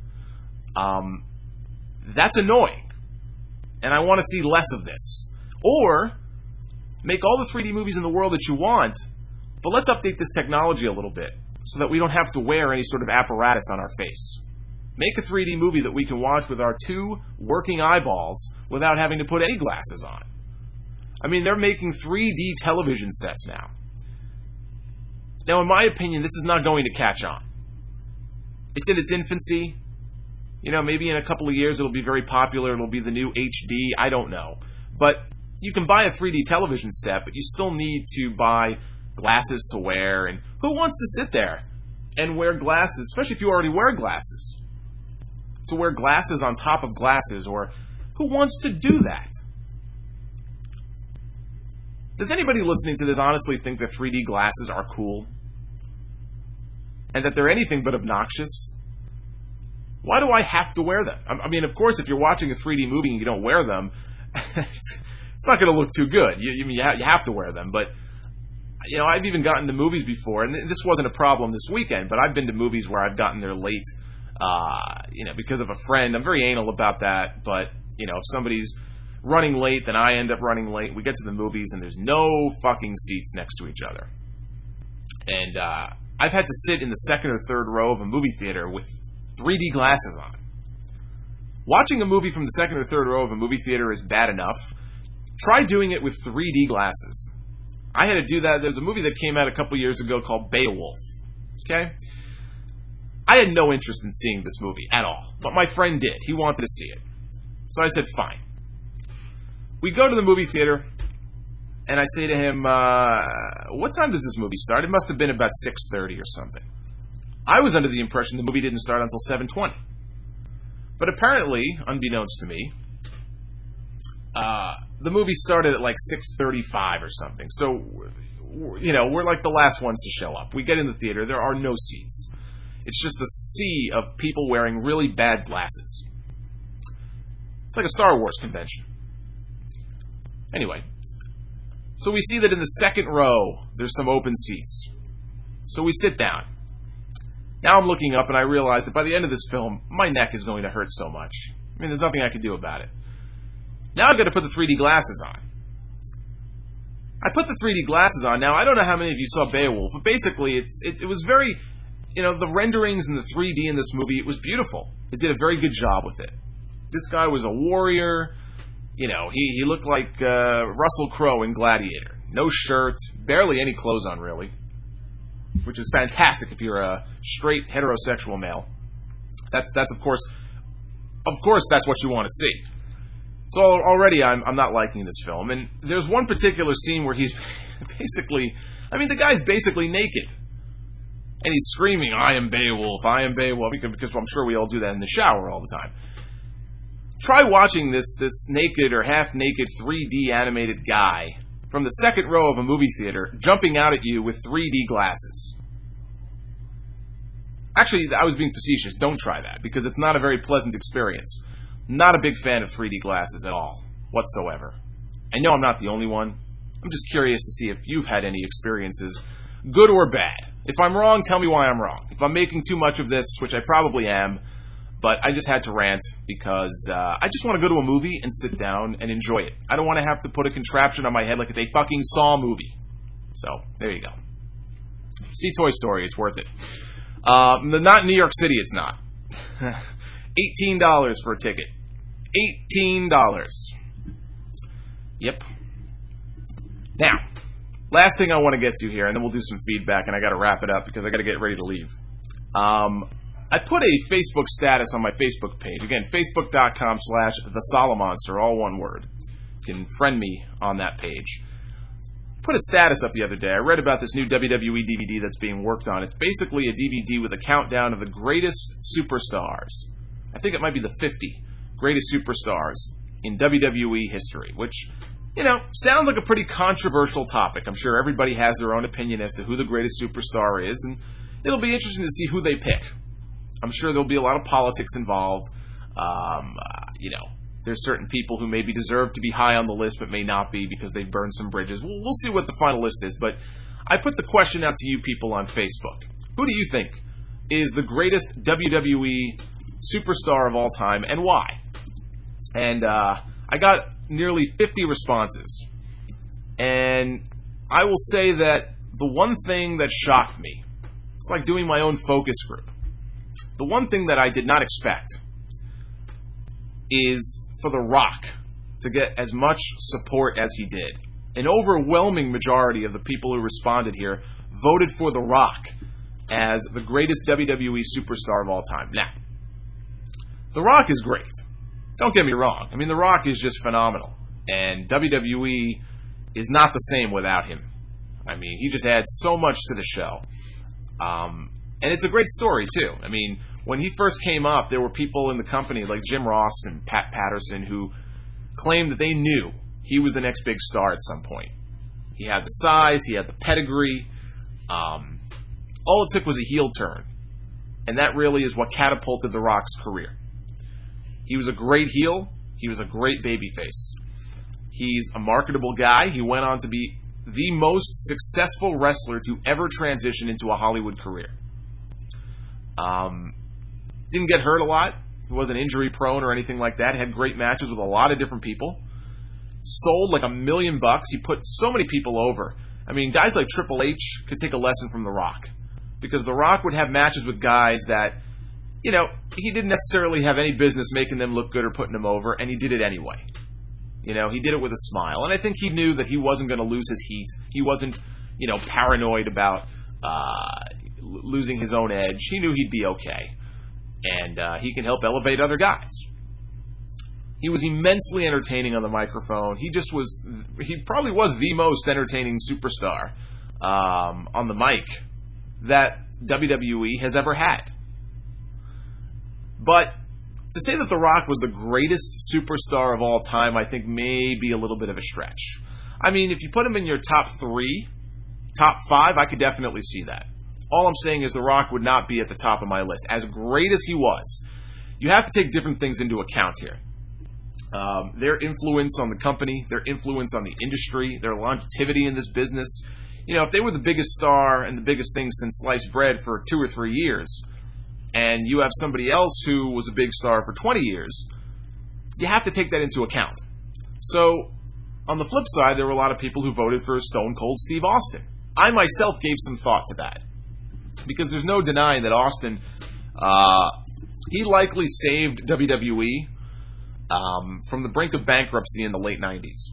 [SPEAKER 1] That's annoying. And I want to see less of this. Or, make all the 3D movies in the world that you want, but let's update this technology a little bit so that we don't have to wear any sort of apparatus on our face. Make a 3D movie that we can watch with our 2 working eyeballs without having to put any glasses on. I mean, they're making 3D television sets now. Now, in my opinion, this is not going to catch on. It's in its infancy. You know, maybe in a couple of years it'll be very popular. It'll be the new HD. I don't know. But you can buy a 3D television set, but you still need to buy glasses to wear. And who wants to sit there and wear glasses, especially if you already wear glasses? To wear glasses on top of glasses, or who wants to do that? Does anybody listening to this honestly think that 3D glasses are cool? And that they're anything but obnoxious? Why do I have to wear them? I mean, of course, if you're watching a 3D movie and you don't wear them, it's not going to look too good. You have to wear them. But, you know, I've even gotten to movies before, and this wasn't a problem this weekend, but I've been to movies where I've gotten there late, because of a friend. I'm very anal about that, but, you know, if somebody's running late, then I end up running late. We get to the movies, and there's no fucking seats next to each other. And I've had to sit in the second or third row of a movie theater with 3D glasses on. Watching a movie from the second or third row of a movie theater is bad enough. Try doing it with 3D glasses. I had to do that. There's a movie that came out a couple years ago called Beowulf. Okay? I had no interest in seeing this movie at all, but my friend did. He wanted to see it. So I said, fine. We go to the movie theater, and I say to him, what time does this movie start? It must have been about 6:30 or something. I was under the impression the movie didn't start until 7:20. But apparently, unbeknownst to me, the movie started at like 6:35 or something. So, you know, we're like the last ones to show up. We get in the theater. There are no seats. It's just a sea of people wearing really bad glasses. It's like a Star Wars convention. Anyway, so we see that in the second row, there's some open seats. So we sit down. Now I'm looking up and I realize that by the end of this film, my neck is going to hurt so much. I mean, there's nothing I can do about it. Now I've got to put the 3D glasses on. I put the 3D glasses on. Now, I don't know how many of you saw Beowulf, but basically it was very, you know, the renderings and the 3D in this movie, it was beautiful. It did a very good job with it. This guy was a warrior. You know, he looked like Russell Crowe in Gladiator. No shirt, barely any clothes on, really. Which is fantastic if you're a straight heterosexual male. That's of course that's what you want to see. So already I'm not liking this film. And there's one particular scene where he's basically, I mean, the guy's basically naked. And he's screaming, I am Beowulf, because I'm sure we all do that in the shower all the time. Try watching this naked or half-naked 3D animated guy from the second row of a movie theater jumping out at you with 3D glasses. Actually, I was being facetious. Don't try that, because it's not a very pleasant experience. Not a big fan of 3D glasses at all, whatsoever. I know I'm not the only one. I'm just curious to see if you've had any experiences, good or bad. If I'm wrong, tell me why I'm wrong. If I'm making too much of this, which I probably am, but I just had to rant because I just want to go to a movie and sit down and enjoy it. I don't want to have to put a contraption on my head like it's a fucking Saw movie. So, there you go. See Toy Story, it's worth it. Not in New York City, it's not. $18 for a ticket. $18. Yep. Now, last thing I want to get to here, and then we'll do some feedback, and I got to wrap it up because I got to get ready to leave. I put a Facebook status on my Facebook page. Again, facebook.com/TheSolomonster, all one word. You can friend me on that page. Put a status up the other day. I read about this new WWE DVD that's being worked on. It's basically a DVD with a countdown of the greatest superstars. I think it might be the 50 greatest superstars in WWE history, which sounds like a pretty controversial topic. I'm sure everybody has their own opinion as to who the greatest superstar is, and it'll be interesting to see who they pick. I'm sure there'll be a lot of politics involved. There's certain people who maybe deserve to be high on the list but may not be because they've burned some bridges. We'll see what the final list is, but I put the question out to you people on Facebook. Who do you think is the greatest WWE superstar of all time, and why? And I got nearly 50 responses. And I will say that the one thing that shocked me, it's like doing my own focus group. The one thing that I did not expect is for The Rock to get as much support as he did. An overwhelming majority of the people who responded here voted for The Rock as the greatest WWE superstar of all time. Now, The Rock is great. Don't get me wrong. I mean, The Rock is just phenomenal. And WWE is not the same without him. I mean, he just adds so much to the show. And it's a great story, too. I mean, when he first came up, there were people in the company like Jim Ross and Pat Patterson who claimed that they knew he was the next big star at some point. He had the size, he had the pedigree. All it took was a heel turn. And that really is what catapulted The Rock's career. He was a great heel. He was a great babyface. He's a marketable guy. He went on to be the most successful wrestler to ever transition into a Hollywood career. Didn't get hurt a lot. He wasn't injury prone or anything like that. Had great matches with a lot of different people. Sold like $1 million. He put so many people over. I mean, guys like Triple H could take a lesson from The Rock. Because The Rock would have matches with guys that, he didn't necessarily have any business making them look good or putting them over, and he did it anyway. He did it with a smile. And I think he knew that he wasn't going to lose his heat. He wasn't, paranoid about losing his own edge. He knew he'd be okay. And he can help elevate other guys. He was immensely entertaining on the microphone. He probably was the most entertaining superstar on the mic that WWE has ever had. But to say that The Rock was the greatest superstar of all time, I think may be a little bit of a stretch. I mean, if you put him in your top 3, top 5, I could definitely see that. All I'm saying is The Rock would not be at the top of my list. As great as he was, you have to take different things into account here. Their influence on the company, their influence on the industry, their longevity in this business. If they were the biggest star and the biggest thing since sliced bread for 2 or 3 years, and you have somebody else who was a big star for 20 years, you have to take that into account. So, on the flip side, there were a lot of people who voted for Stone Cold Steve Austin. I myself gave some thought to that. Because there's no denying that Austin, he likely saved WWE from the brink of bankruptcy in the late 90s.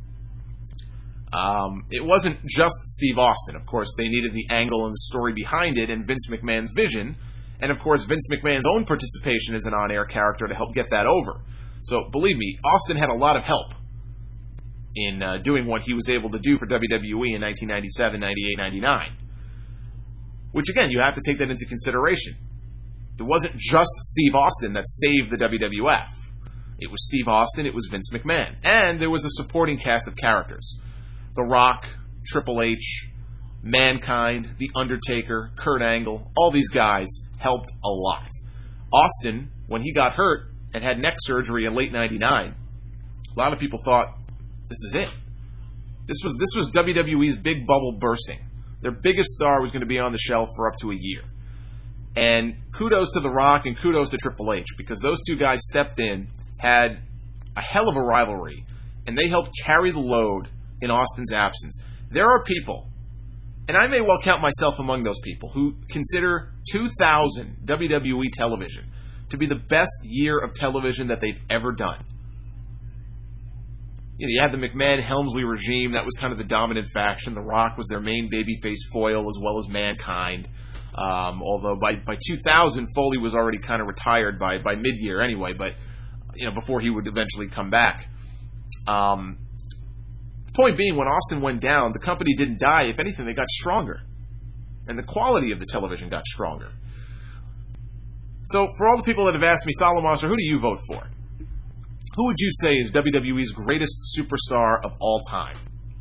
[SPEAKER 1] It wasn't just Steve Austin. Of course, they needed the angle and the story behind it and Vince McMahon's vision. And of course, Vince McMahon's own participation as an on-air character to help get that over. So, believe me, Austin had a lot of help in doing what he was able to do for WWE in 1997, 98, 99. Which, again, you have to take that into consideration. It wasn't just Steve Austin that saved the WWF. It was Steve Austin, it was Vince McMahon. And there was a supporting cast of characters. The Rock, Triple H, Mankind, The Undertaker, Kurt Angle, all these guys helped a lot. Austin, when he got hurt and had neck surgery in late 99, a lot of people thought, this is it. This was WWE's big bubble bursting. Their biggest star was going to be on the shelf for up to a year. And kudos to The Rock and kudos to Triple H, because those two guys stepped in, had a hell of a rivalry, and they helped carry the load in Austin's absence. There are people, and I may well count myself among those people, who consider 2000 WWE television to be the best year of television that they've ever done. You had the McMahon-Helmsley regime. That was kind of the dominant faction. The Rock was their main babyface foil, as well as Mankind. Although by 2000, Foley was already kind of retired by mid-year anyway, but before he would eventually come back. The point being, when Austin went down, the company didn't die. If anything, they got stronger. And the quality of the television got stronger. So, for all the people that have asked me, Solomonster, who do you vote for? Who would you say is WWE's greatest superstar of all time?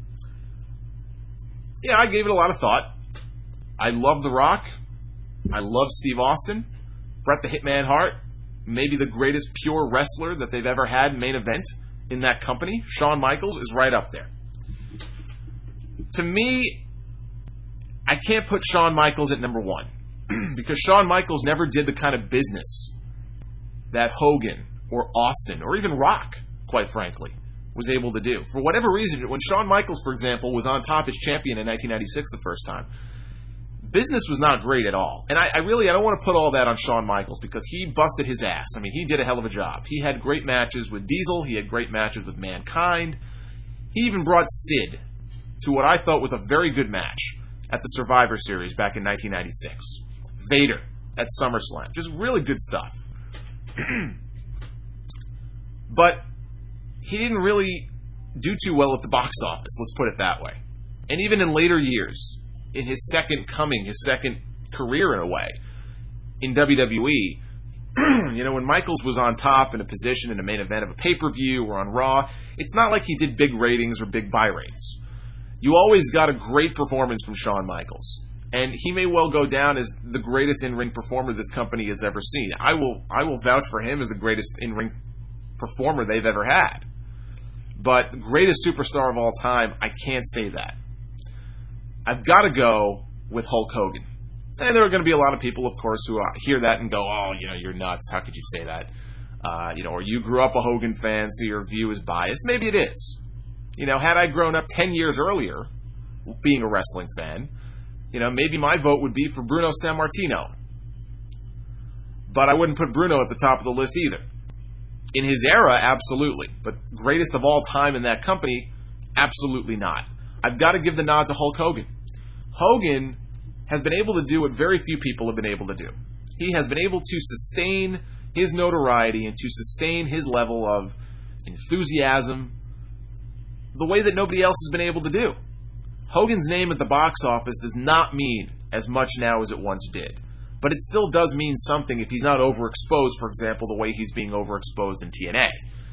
[SPEAKER 1] Yeah, I gave it a lot of thought. I love The Rock. I love Steve Austin. Bret the Hitman Hart. Maybe the greatest pure wrestler that they've ever had in main event in that company. Shawn Michaels is right up there. To me, I can't put Shawn Michaels at number one because Shawn Michaels never did the kind of business that Hogan or Austin or even Rock, quite frankly, was able to do. For whatever reason, when Shawn Michaels, for example, was on top as champion in 1996 the first time, business was not great at all. And I don't want to put all that on Shawn Michaels because he busted his ass. I mean, he did a hell of a job. He had great matches with Diesel. He had great matches with Mankind. He even brought Sid to what I thought was a very good match at the Survivor Series back in 1996. Vader at SummerSlam. Just really good stuff. But he didn't really do too well at the box office, let's put it that way. And even in later years, in his second coming, his second career in a way, in WWE, when Michaels was on top in a position in a main event of a pay-per-view or on Raw, it's not like he did big ratings or big buy rates. You always got a great performance from Shawn Michaels. And he may well go down as the greatest in-ring performer this company has ever seen. I will vouch for him as the greatest in-ring performer they've ever had. But the greatest superstar of all time, I can't say that. I've got to go with Hulk Hogan. And there are going to be a lot of people, of course, who hear that and go, oh, you're nuts. How could you say that? Or you grew up a Hogan fan, so your view is biased. Maybe it is. Had I grown up 10 years earlier being a wrestling fan, maybe my vote would be for Bruno Sammartino. But I wouldn't put Bruno at the top of the list either. In his era, absolutely. But greatest of all time in that company, absolutely not. I've got to give the nod to Hulk Hogan. Hogan has been able to do what very few people have been able to do. He has been able to sustain his notoriety and to sustain his level of enthusiasm the way that nobody else has been able to do. Hogan's name at the box office does not mean as much now as it once did. But it still does mean something if he's not overexposed, for example, the way he's being overexposed in TNA.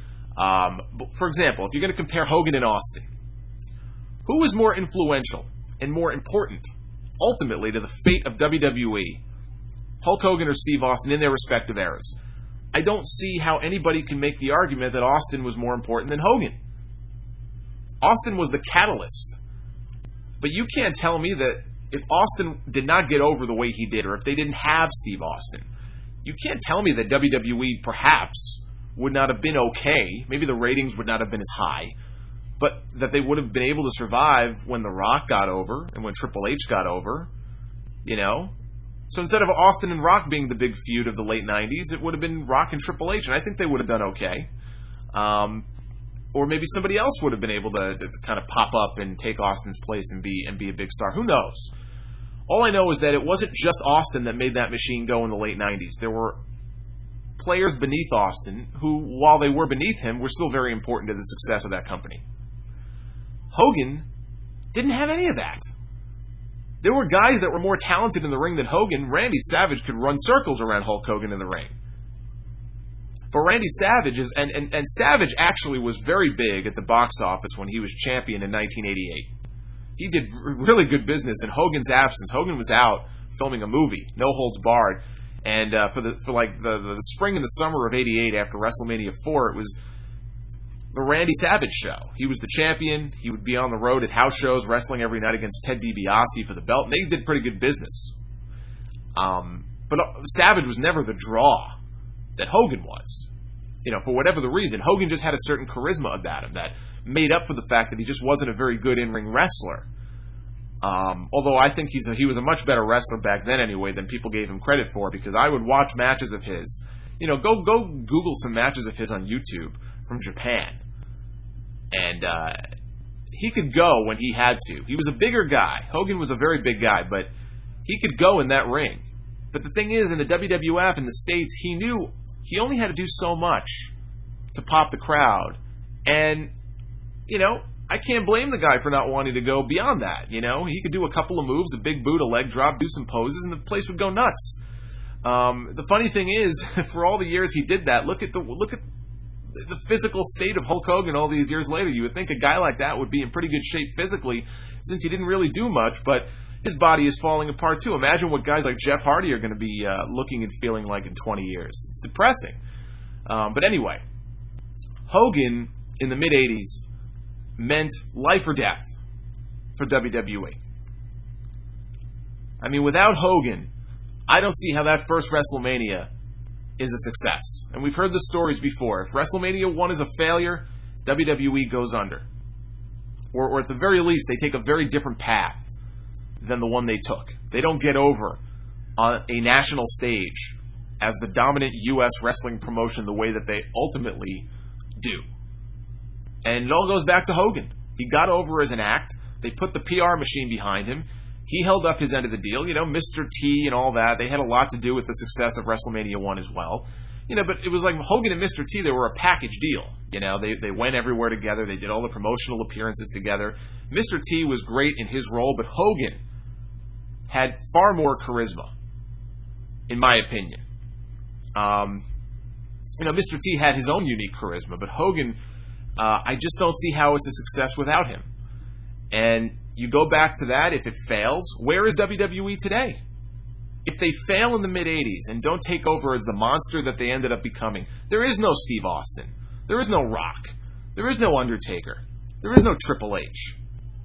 [SPEAKER 1] For example, if you're going to compare Hogan and Austin, who is more influential and more important, ultimately, to the fate of WWE, Hulk Hogan or Steve Austin in their respective eras? I don't see how anybody can make the argument that Austin was more important than Hogan. Austin was the catalyst. But you can't tell me that if Austin did not get over the way he did, or if they didn't have Steve Austin, you can't tell me that WWE perhaps would not have been okay. Maybe the ratings would not have been as high, but that they would have been able to survive when The Rock got over and when Triple H got over, So instead of Austin and Rock being the big feud of the late 90s, it would have been Rock and Triple H, and I think they would have done okay. Or maybe somebody else would have been able to kind of pop up and take Austin's place and be a big star. Who knows? All I know is that it wasn't just Austin that made that machine go in the late 90s. There were players beneath Austin who, while they were beneath him, were still very important to the success of that company. Hogan didn't have any of that. There were guys that were more talented in the ring than Hogan. Randy Savage could run circles around Hulk Hogan in the ring. But Randy Savage and Savage actually was very big at the box office when he was champion in 1988. He did really good business in Hogan's absence. Hogan was out filming a movie, No Holds Barred, and for the spring and the summer of '88 after WrestleMania 4, it was the Randy Savage show. He was the champion. He would be on the road at house shows, wrestling every night against Ted DiBiase for the belt, and they did pretty good business. But Savage was never the draw that Hogan was. For whatever the reason, Hogan just had a certain charisma about him that made up for the fact that he just wasn't a very good in-ring wrestler. Although I think he was a much better wrestler back then anyway than people gave him credit for, because I would watch matches of his. Go Google some matches of his on YouTube from Japan. And he could go when he had to. He was a bigger guy. Hogan was a very big guy, but he could go in that ring. But the thing is, in the WWF in the States, he knew he only had to do so much to pop the crowd. And, I can't blame the guy for not wanting to go beyond that. He could do a couple of moves, a big boot, a leg drop, do some poses, and the place would go nuts. The funny thing is, for all the years he did that, look at the physical state of Hulk Hogan all these years later. You would think a guy like that would be in pretty good shape physically, since he didn't really do much, but his body is falling apart too. Imagine what guys like Jeff Hardy are going to be looking and feeling like in 20 years. It's depressing. But anyway, Hogan in the mid-'80s meant life or death for WWE. I mean, without Hogan, I don't see how that first WrestleMania is a success. And we've heard the stories before. If WrestleMania 1 is a failure, WWE goes under. Or at the very least, they take a very different path than the one they took. They don't get over on a national stage as the dominant U.S. wrestling promotion the way that they ultimately do. And it all goes back to Hogan. He got over as an act. They put the PR machine behind him. He held up his end of the deal. Mr. T and all that. They had a lot to do with the success of WrestleMania 1 as well. But it was like Hogan and Mr. T, they were a package deal. They went everywhere together. They did all the promotional appearances together. Mr. T was great in his role, but Hogan had far more charisma, in my opinion. Mr. T had his own unique charisma, but Hogan, I just don't see how it's a success without him. And you go back to that, if it fails, where is WWE today? If they fail in the mid-'80s and don't take over as the monster that they ended up becoming, there is no Steve Austin. There is no Rock. There is no Undertaker. There is no Triple H.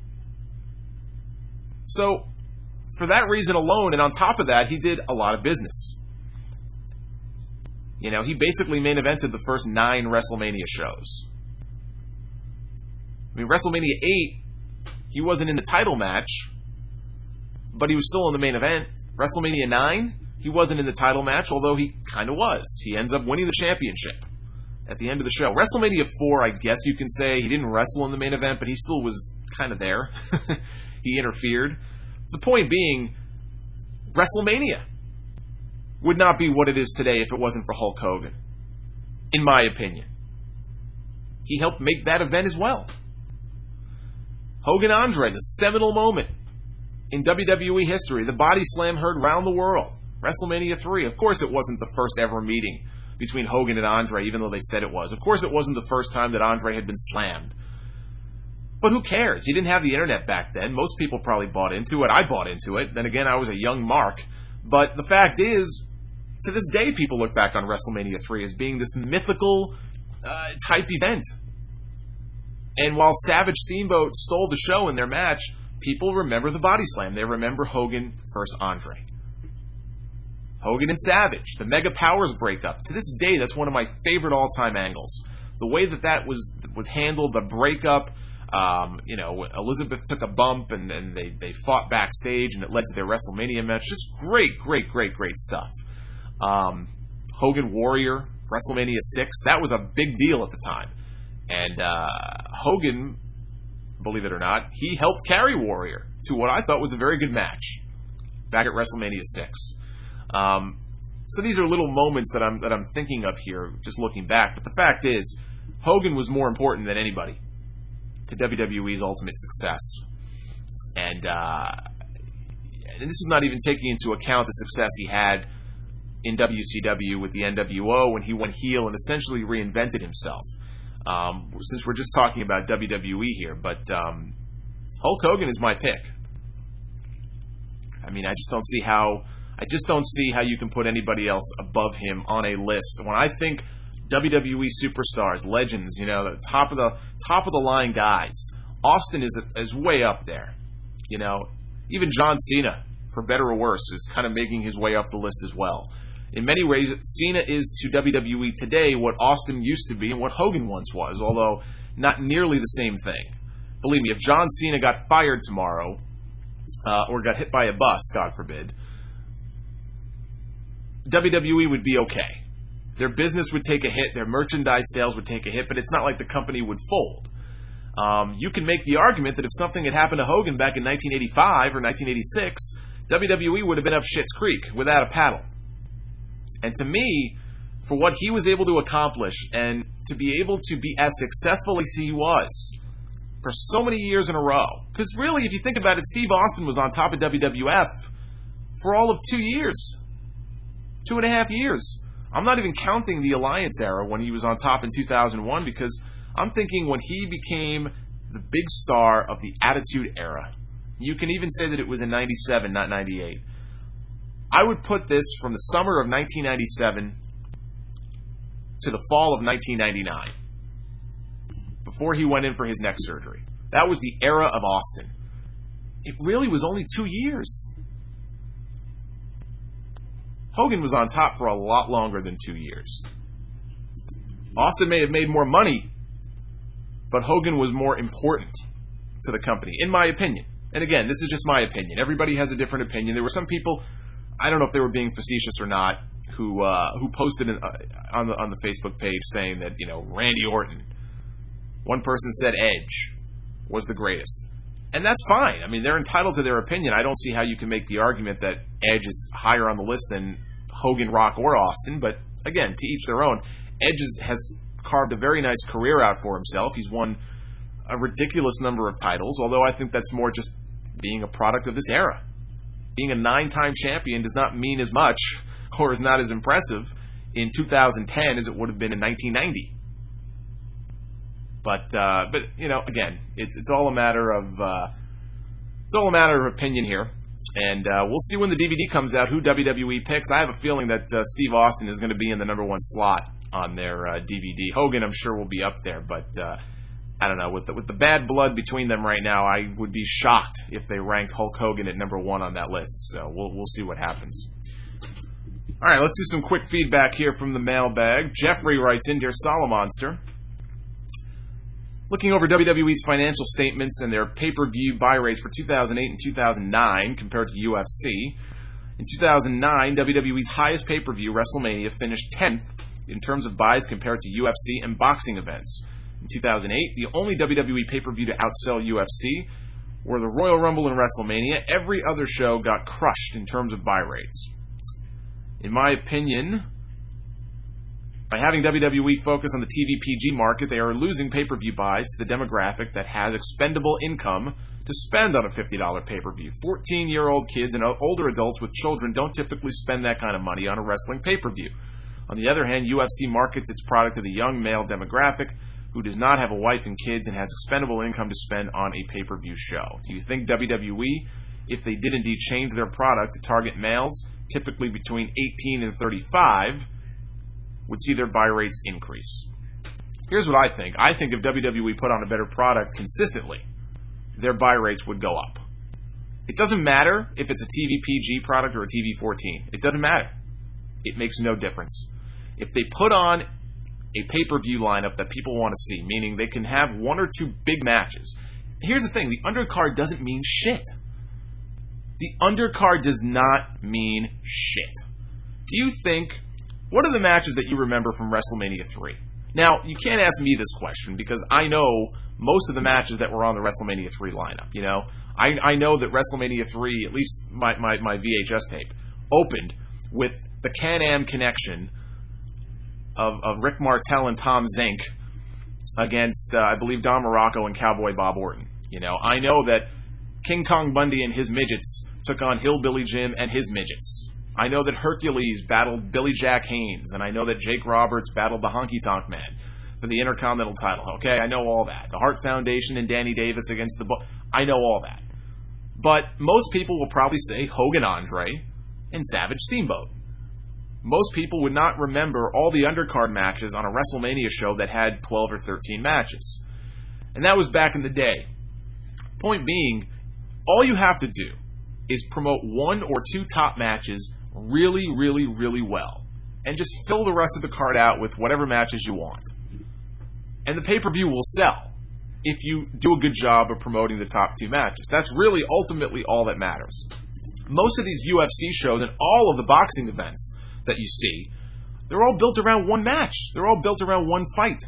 [SPEAKER 1] So, for that reason alone, and on top of that, he did a lot of business. He basically main evented the first 9 WrestleMania shows. I mean, WrestleMania 8, he wasn't in the title match, but he was still in the main event. WrestleMania 9, he wasn't in the title match, although he kind of was. He ends up winning the championship at the end of the show. WrestleMania 4, I guess you can say, he didn't wrestle in the main event, but he still was kind of there. He interfered. The point being, WrestleMania would not be what it is today if it wasn't for Hulk Hogan, in my opinion. He helped make that event as well. Hogan-Andre, the seminal moment in WWE history, the body slam heard around the world. WrestleMania 3. Of course it wasn't the first ever meeting between Hogan and Andre, even though they said it was. Of course it wasn't the first time that Andre had been slammed. But who cares? You didn't have the internet back then. Most people probably bought into it. I bought into it. Then again, I was a young Mark. But the fact is, to this day, people look back on WrestleMania 3 as being this mythical type event. And while Savage Steamboat stole the show in their match, people remember the body slam. They remember Hogan versus Andre. Hogan and Savage, the Mega Powers breakup. To this day, that's one of my favorite all-time angles. The way that was handled, the breakup. Elizabeth took a bump and they fought backstage and it led to their WrestleMania match. Just great stuff. Hogan Warrior, WrestleMania 6, that was a big deal at the time. And Hogan, believe it or not, he helped carry Warrior to what I thought was a very good match back at WrestleMania 6. So these are little moments that I'm thinking of here, just looking back. But the fact is, Hogan was more important than anybody to WWE's ultimate success. And this is not even taking into account the success he had in WCW with the NWO when he went heel and essentially reinvented himself. Since we're just talking about WWE here, but Hulk Hogan is my pick. I mean, I just don't see how you can put anybody else above him on a list. When I think WWE superstars, legends, the top of the line guys, Austin is way up there. Even John Cena, for better or worse, is kind of making his way up the list as well. In many ways, Cena is to WWE today what Austin used to be and what Hogan once was, although not nearly the same thing. Believe me, if John Cena got fired tomorrow, or got hit by a bus, God forbid, WWE would be okay. Their business would take a hit, their merchandise sales would take a hit, but it's not like the company would fold. You can make the argument that if something had happened to Hogan back in 1985 or 1986, WWE would have been up Schitt's Creek without a paddle. And to me, for what he was able to accomplish and to be able to be as successful as he was for so many years in a row, because really, if you think about it, Steve Austin was on top of WWF for all of 2 years. 2.5 years. I'm not even counting the Alliance era when he was on top in 2001, because I'm thinking when he became the big star of the Attitude Era. You can even say that it was in 97, not 98. I would put this from the summer of 1997 to the fall of 1999, before he went in for his neck surgery. That was the era of Austin. It really was only 2 years. Hogan was on top for a lot longer than 2 years. Austin may have made more money, but Hogan was more important to the company, in my opinion. And again, this is just my opinion. Everybody has a different opinion. There were some people, I don't know if they were being facetious or not, who posted on the Facebook page saying that, Randy Orton. One person said Edge was the greatest. And that's fine. I mean, they're entitled to their opinion. I don't see how you can make the argument that Edge is higher on the list than Hogan, Rock, or Austin. But again, to each their own. Edge has carved a very nice career out for himself. He's won a ridiculous number of titles, although I think that's more just being a product of this era. Being a 9-time champion does not mean as much, or is not as impressive in 2010 as it would have been in 1990. But again, it's all a matter of opinion here, and we'll see when the DVD comes out who WWE picks. I have a feeling that Steve Austin is going to be in the number 1 slot on their DVD. Hogan, I'm sure, will be up there, but I don't know. With the bad blood between them right now, I would be shocked if they ranked Hulk Hogan at number 1 on that list. So we'll see what happens. All right, let's do some quick feedback here from the mailbag. Jeffrey writes in, "Dear Solomonster, looking over WWE's financial statements and their pay-per-view buy rates for 2008 and 2009 compared to UFC. In 2009, WWE's highest pay-per-view, WrestleMania, finished 10th in terms of buys compared to UFC and boxing events. In 2008, the only WWE pay-per-view to outsell UFC were the Royal Rumble and WrestleMania. Every other show got crushed in terms of buy rates. In my opinion, by having WWE focus on the TV PG market, they are losing pay-per-view buys to the demographic that has expendable income to spend on a $50 pay-per-view. 14-year-old kids and older adults with children don't typically spend that kind of money on a wrestling pay-per-view. On the other hand, UFC markets its product to the young male demographic who does not have a wife and kids and has expendable income to spend on a pay-per-view show. Do you think WWE, if they did indeed change their product to target males, typically between 18 and 35, would see their buy rates increase?" Here's what I think. I think if WWE put on a better product consistently, their buy rates would go up. It doesn't matter if it's a TV PG product or a TV 14. It doesn't matter. It makes no difference. If they put on a pay-per-view lineup that people want to see, meaning they can have 1 or 2 big matches. Here's the thing. The undercard doesn't mean shit. The undercard does not mean shit. Do you think... What are the matches that you remember from WrestleMania 3? Now, you can't ask me this question because I know most of the matches that were on the WrestleMania 3 lineup. I know that WrestleMania 3, at least my VHS tape, opened with the Can-Am connection of Rick Martel and Tom Zink against, I believe, Don Morocco and Cowboy Bob Orton. I know that King Kong Bundy and his midgets took on Hillbilly Jim and his midgets. I know that Hercules battled Billy Jack Haynes, and I know that Jake Roberts battled the Honky Tonk Man for the Intercontinental title. Okay, I know all that. The Hart Foundation and Danny Davis against I know all that. But most people will probably say Hogan Andre and Savage Steamboat. Most people would not remember all the undercard matches on a WrestleMania show that had 12 or 13 matches. And that was back in the day. Point being, all you have to do is promote 1 or 2 top matches really, really, really well. And just fill the rest of the card out with whatever matches you want. And the pay-per-view will sell if you do a good job of promoting the top 2 matches. That's really ultimately all that matters. Most of these UFC shows and all of the boxing events that you see, they're all built around one match. They're all built around one fight.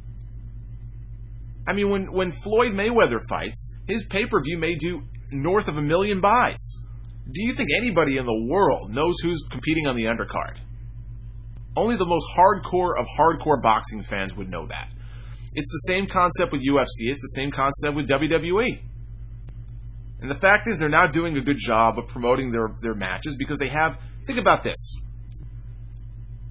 [SPEAKER 1] I mean, when Floyd Mayweather fights, his pay-per-view may do north of 1 million buys. Do you think anybody in the world knows who's competing on the undercard? Only the most hardcore of hardcore boxing fans would know that. It's the same concept with UFC. It's the same concept with WWE. And the fact is they're not doing a good job of promoting their matches because they have... Think about this.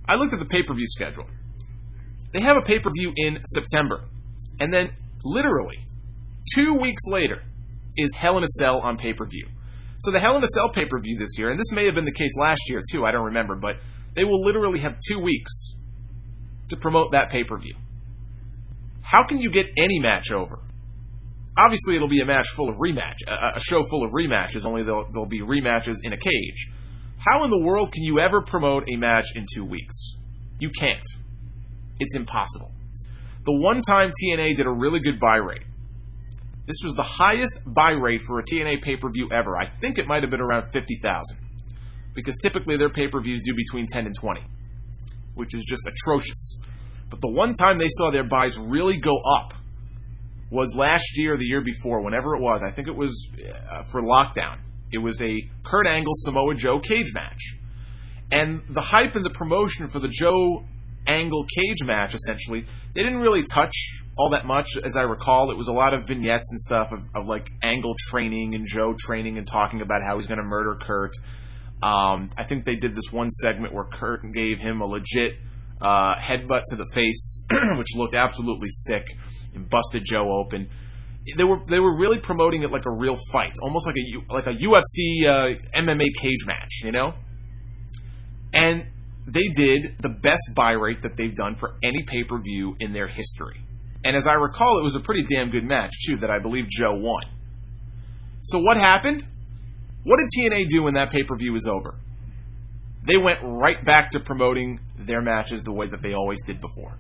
[SPEAKER 1] I looked at the pay-per-view schedule. They have a pay-per-view in September. And then, literally, 2 weeks later, is Hell in a Cell on pay-per-view. So the Hell in a Cell pay-per-view this year, and this may have been the case last year too, I don't remember, but they will literally have 2 weeks to promote that pay-per-view. How can you get any match over? Obviously, it'll be a match full of a show full of rematches, only there'll be rematches in a cage. How in the world can you ever promote a match in 2 weeks? You can't. It's impossible. The one time TNA did a really good buy rate, this was the highest buy rate for a TNA pay-per-view ever. I think it might have been around 50,000. Because typically their pay-per-views do between 10 and 20. Which is just atrocious. But the one time they saw their buys really go up was last year or the year before, whenever it was. I think it was for Lockdown. It was a Kurt Angle Samoa Joe cage match. And the hype and the promotion for the Joe Angle cage match, essentially, they didn't really touch all that much, as I recall. It was a lot of vignettes and stuff of like Angle training and Joe training and talking about how he's going to murder Kurt. I think they did this one segment where Kurt gave him a legit headbutt to the face, which looked absolutely sick, and busted Joe open. They were really promoting it like a real fight, almost like a UFC MMA cage match, you know? And they did the best buy rate that they've done for any pay-per-view in their history. And as I recall, it was a pretty damn good match, too, that I believe Joe won. So what happened? What did TNA do when that pay-per-view was over? They went right back to promoting their matches the way that they always did before.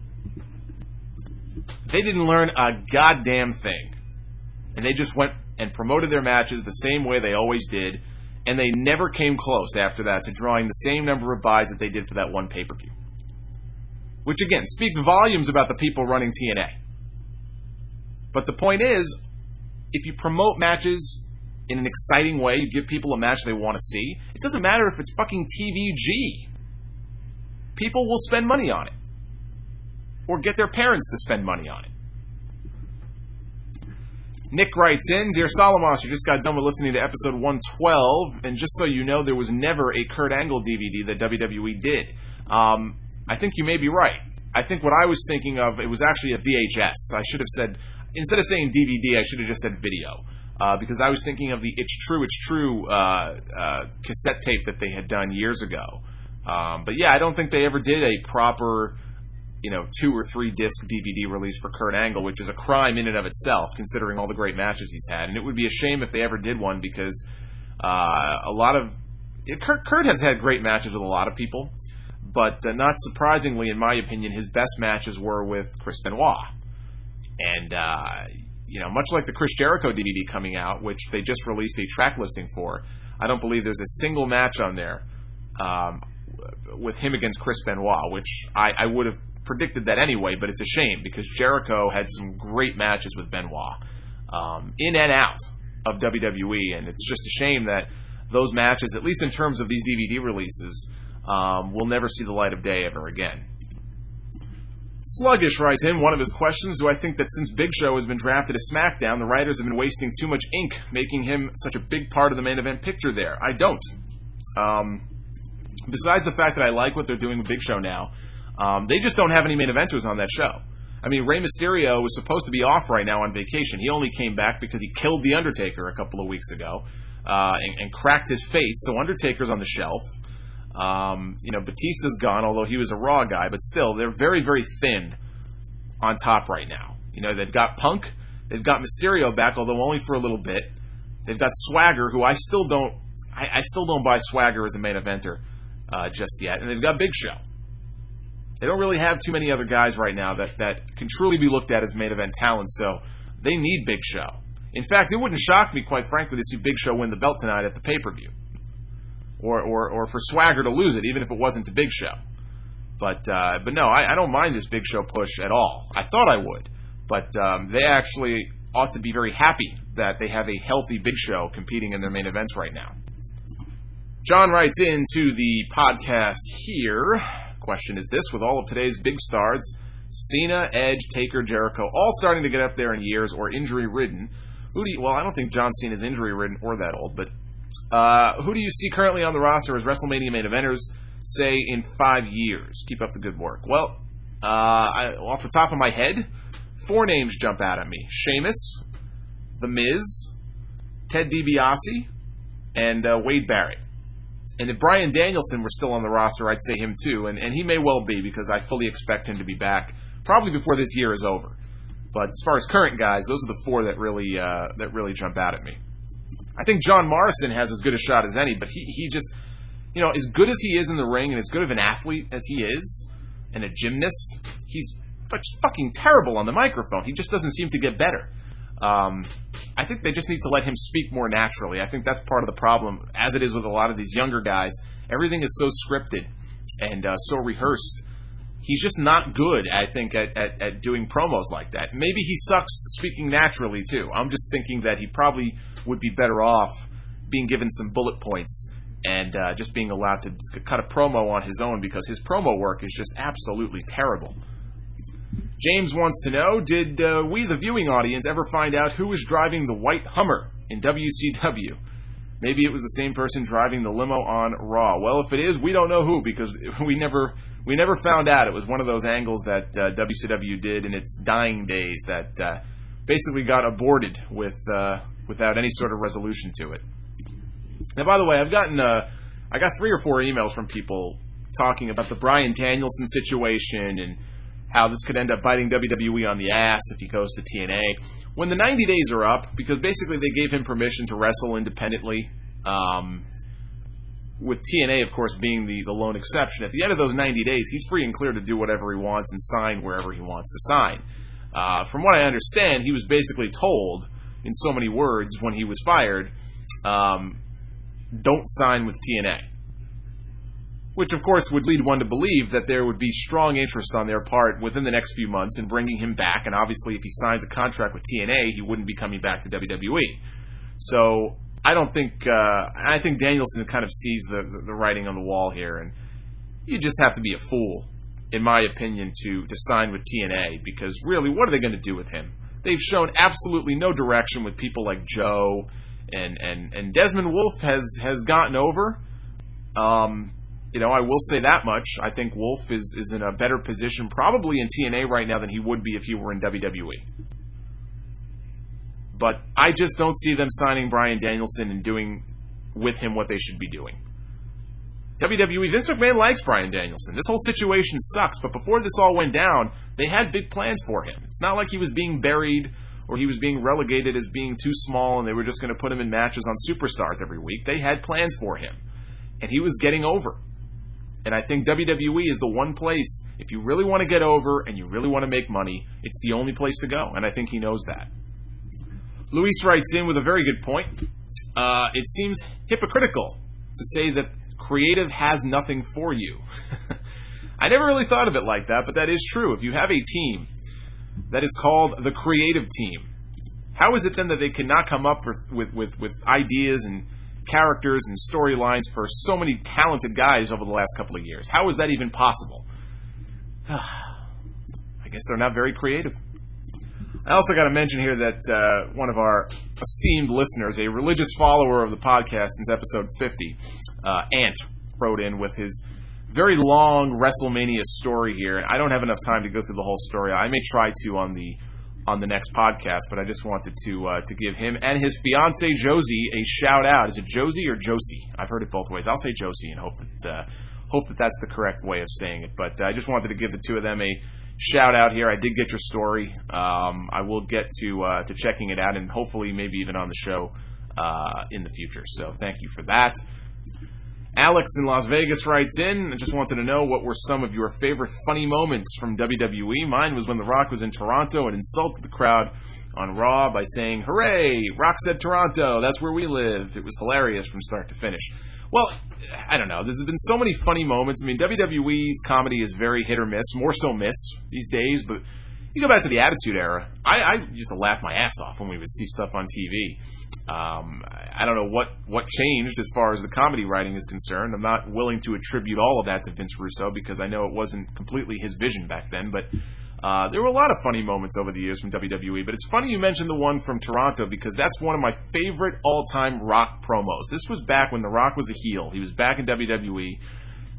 [SPEAKER 1] They didn't learn a goddamn thing. And they just went and promoted their matches the same way they always did. And they never came close after that to drawing the same number of buys that they did for that one pay-per-view. Which, again, speaks volumes about the people running TNA. But the point is, if you promote matches in an exciting way, you give people a match they want to see, it doesn't matter if it's fucking TVG. People will spend money on it. Or get their parents to spend money on it. Nick writes in, Dear Solomos, you just got done with listening to episode 112, and just so you know, there was never a Kurt Angle DVD that WWE did. I think you may be right. I think what I was thinking of, it was actually a VHS. I should have said, instead of saying DVD, I should have just said video. Because I was thinking of the It's True cassette tape that they had done years ago. But yeah, I don't think they ever did a proper 2 or 3 disc DVD release for Kurt Angle, which is a crime in and of itself, considering all the great matches he's had. And it would be a shame if they ever did one, because Kurt has had great matches with a lot of people, but not surprisingly, in my opinion, his best matches were with Chris Benoit. And much like the Chris Jericho DVD coming out, which they just released a track listing for, I don't believe there's a single match on there with him against Chris Benoit, which I would have predicted that anyway, but it's a shame because Jericho had some great matches with Benoit in and out of WWE, and it's just a shame that those matches, at least in terms of these DVD releases, will never see the light of day ever again. Sluggish writes in one of his questions, do I think that since Big Show has been drafted to SmackDown, the writers have been wasting too much ink, making him such a big part of the main event picture there? I don't. Besides the fact that I like what they're doing with Big Show now, they just don't have any main eventers on that show. I mean, Rey Mysterio was supposed to be off right now on vacation. He only came back because he killed The Undertaker a couple of weeks ago and cracked his face, so Undertaker's on the shelf. Batista's gone, although he was a Raw guy, but still, they're very, very thin on top right now. They've got Punk, they've got Mysterio back, although only for a little bit. They've got Swagger, who I still don't buy Swagger as a main eventer just yet, and they've got Big Show. They don't really have too many other guys right now that can truly be looked at as main event talent, so they need Big Show. In fact, it wouldn't shock me, quite frankly, to see Big Show win the belt tonight at the pay-per-view. Or for Swagger to lose it, even if it wasn't to Big Show. But no, I don't mind this Big Show push at all. I thought I would. But they actually ought to be very happy that they have a healthy Big Show competing in their main events right now. John writes into the podcast here. Question is this: with all of today's big stars, Cena, Edge, Taker, Jericho, all starting to get up there in years or injury-ridden, I don't think John Cena is injury-ridden or that old, but who do you see currently on the roster as WrestleMania main eventers? say, in 5 years? Keep up the good work. Well, off the top of my head, 4 names jump out at me. Sheamus, The Miz, Ted DiBiase, and Wade Barrett. And if Bryan Danielson were still on the roster, I'd say him too, and he may well be, because I fully expect him to be back probably before this year is over. But as far as current guys, those are the 4 that really jump out at me. I think John Morrison has as good a shot as any, but he just, as good as he is in the ring and as good of an athlete as he is, and a gymnast, he's fucking terrible on the microphone. He just doesn't seem to get better. I think they just need to let him speak more naturally. I think that's part of the problem, as it is with a lot of these younger guys. Everything is so scripted and so rehearsed. He's just not good, I think, at doing promos like that. Maybe he sucks speaking naturally, too. I'm just thinking that he probably would be better off being given some bullet points and just being allowed to cut a promo on his own, because his promo work is just absolutely terrible. James wants to know, did we, the viewing audience, ever find out who was driving the white Hummer in WCW? Maybe it was the same person driving the limo on Raw. Well, if it is, we don't know who, because we never found out. It was one of those angles that WCW did in its dying days that basically got aborted without any sort of resolution to it. Now, by the way, I got 3 or 4 emails from people talking about the Bryan Danielson situation and how this could end up biting WWE on the ass if he goes to TNA. When the 90 days are up, because basically they gave him permission to wrestle independently, with TNA, of course, being the lone exception. At the end of those 90 days, he's free and clear to do whatever he wants and sign wherever he wants to sign. From what I understand, he was basically told, in so many words, when he was fired, don't sign with TNA. Which, of course, would lead one to believe that there would be strong interest on their part within the next few months in bringing him back, and obviously if he signs a contract with TNA, he wouldn't be coming back to WWE. So, I think Danielson kind of sees the writing on the wall here, and you just have to be a fool, in my opinion, to sign with TNA, because really, what are they going to do with him? They've shown absolutely no direction with people like Joe, and Desmond Wolfe has gotten over. I will say that much. I think Wolf is in a better position probably in TNA right now than he would be if he were in WWE. But I just don't see them signing Bryan Danielson and doing with him what they should be doing. WWE, Vince McMahon likes Bryan Danielson. This whole situation sucks, but before this all went down, they had big plans for him. It's not like he was being buried or he was being relegated as being too small and they were just going to put him in matches on Superstars every week. They had plans for him, and he was getting over. And I think WWE is the one place, if you really want to get over and you really want to make money, it's the only place to go, and I think he knows that. Luis writes in with a very good point. It seems hypocritical to say that creative has nothing for you. I never really thought of it like that, but that is true. If you have a team that is called the creative team, how is it then that they cannot come up with ideas and characters and storylines for so many talented guys over the last couple of years? How is that even possible? I guess they're not very creative. I also got to mention here that one of our esteemed listeners, a religious follower of the podcast since episode 50, Ant, wrote in with his very long WrestleMania story here. And I don't have enough time to go through the whole story. I may try to on the next podcast, but I just wanted to give him and his fiancée Josie a shout out. Is it Josie or Josie? I've heard it both ways. I'll say Josie and hope that that's the correct way of saying it. But I just wanted to give the two of them a shout out here. I did get your story. I will get to checking it out and hopefully maybe even on the show in the future. So thank you for that. Alex in Las Vegas writes in, I just wanted to know what were some of your favorite funny moments from WWE. Mine was when The Rock was in Toronto and insulted the crowd on Raw by saying, "Hooray, Rock said Toronto, that's where we live." It was hilarious from start to finish. Well, I don't know. There's been so many funny moments. I mean, WWE's comedy is very hit or miss, more so miss these days, but you go back to the Attitude Era. I used to laugh my ass off when we would see stuff on TV. I don't know what changed as far as the comedy writing is concerned. I'm not willing to attribute all of that to Vince Russo because I know it wasn't completely his vision back then, but there were a lot of funny moments over the years from WWE. But it's funny you mentioned the one from Toronto because that's one of my favorite all-time Rock promos. This was back when The Rock was a heel. He was back in WWE,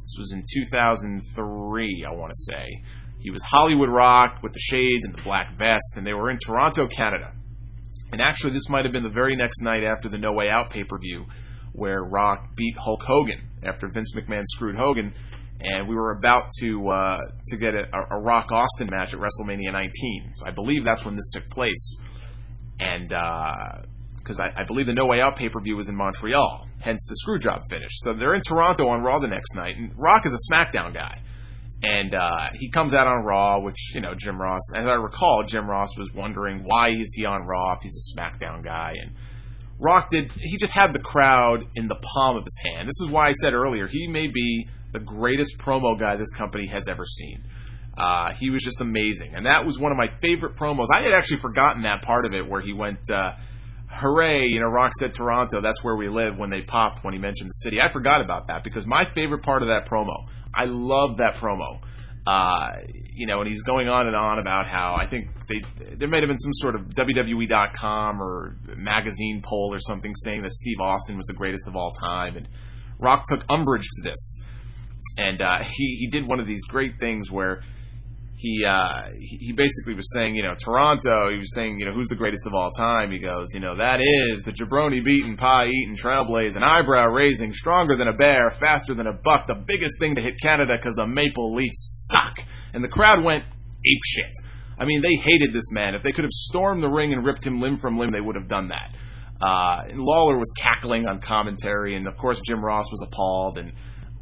[SPEAKER 1] This was in 2003, I want to say. He was Hollywood Rock with the shades and the black vest, and they were in Toronto, Canada. And actually, this might have been the very next night after the No Way Out pay-per-view, where Rock beat Hulk Hogan after Vince McMahon screwed Hogan, and we were about to get a Rock Austin match at WrestleMania 19. So I believe that's when this took place, and because I believe the No Way Out pay-per-view was in Montreal, hence the screw job finish. So they're in Toronto on Raw the next night, and Rock is a SmackDown guy. And he comes out on Raw, which, Jim Ross, as I recall, Jim Ross was wondering, why is he on Raw if he's a SmackDown guy? And Rock he just had the crowd in the palm of his hand. This is why I said earlier, he may be the greatest promo guy this company has ever seen. He was just amazing. And that was one of my favorite promos. I had actually forgotten that part of it where he went, hooray, Rock said Toronto, that's where we live, when they popped when he mentioned the city. I forgot about that because my favorite part of that promo, I love that promo. And he's going on and on about how I think there might have been some sort of WWE.com or magazine poll or something saying that Steve Austin was the greatest of all time, and Rock took umbrage to this. And he did one of these great things where he basically was saying, Toronto, he was saying, who's the greatest of all time? He goes, that is the jabroni-beaten, pie-eating, trailblazing, eyebrow-raising, stronger than a bear, faster than a buck, the biggest things to hit Canada because the Maple Leafs suck. And the crowd went apeshit. I mean, they hated this man. If they could have stormed the ring and ripped him limb from limb, they would have done that. And Lawler was cackling on commentary, and of course Jim Ross was appalled, and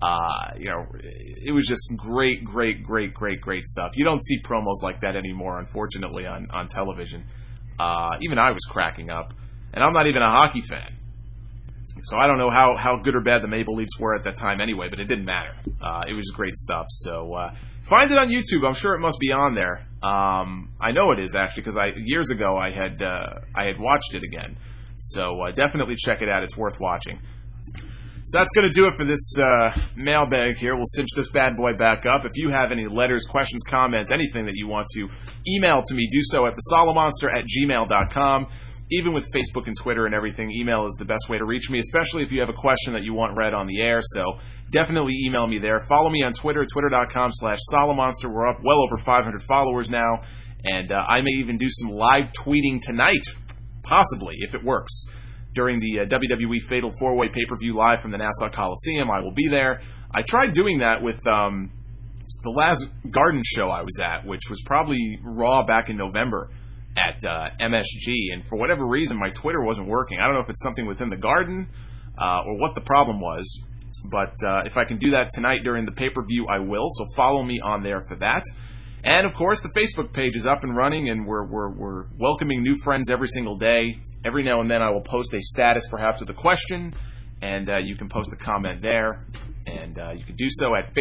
[SPEAKER 1] it was just great stuff. You don't see promos like that anymore, unfortunately, on television. Even I was cracking up. And I'm not even a hockey fan. So I don't know how good or bad the Maple Leafs were at that time anyway, but it didn't matter. It was great stuff. So find it on YouTube. I'm sure it must be on there. I know it is, actually, because years ago I had watched it again. So definitely check it out. It's worth watching. So that's going to do it for this mailbag here. We'll cinch this bad boy back up. If you have any letters, questions, comments, anything that you want to email to me, do so at thesolomonster@gmail.com. Even with Facebook and Twitter and everything, email is the best way to reach me, especially if you have a question that you want read on the air. So definitely email me there. Follow me on Twitter, twitter.com/Solomonster. We're up well over 500 followers now. And I may even do some live tweeting tonight, possibly, if it works. During the WWE Fatal 4-Way pay-per-view live from the Nassau Coliseum, I will be there. I tried doing that with the last Garden show I was at, which was probably Raw back in November at MSG, and for whatever reason, my Twitter wasn't working. I don't know if it's something within the Garden or what the problem was, but if I can do that tonight during the pay-per-view, I will, so follow me on there for that. And, of course, the Facebook page is up and running, and we're welcoming new friends every single day. Every now and then I will post a status, perhaps with a question, and you can post a comment there. And you can do so at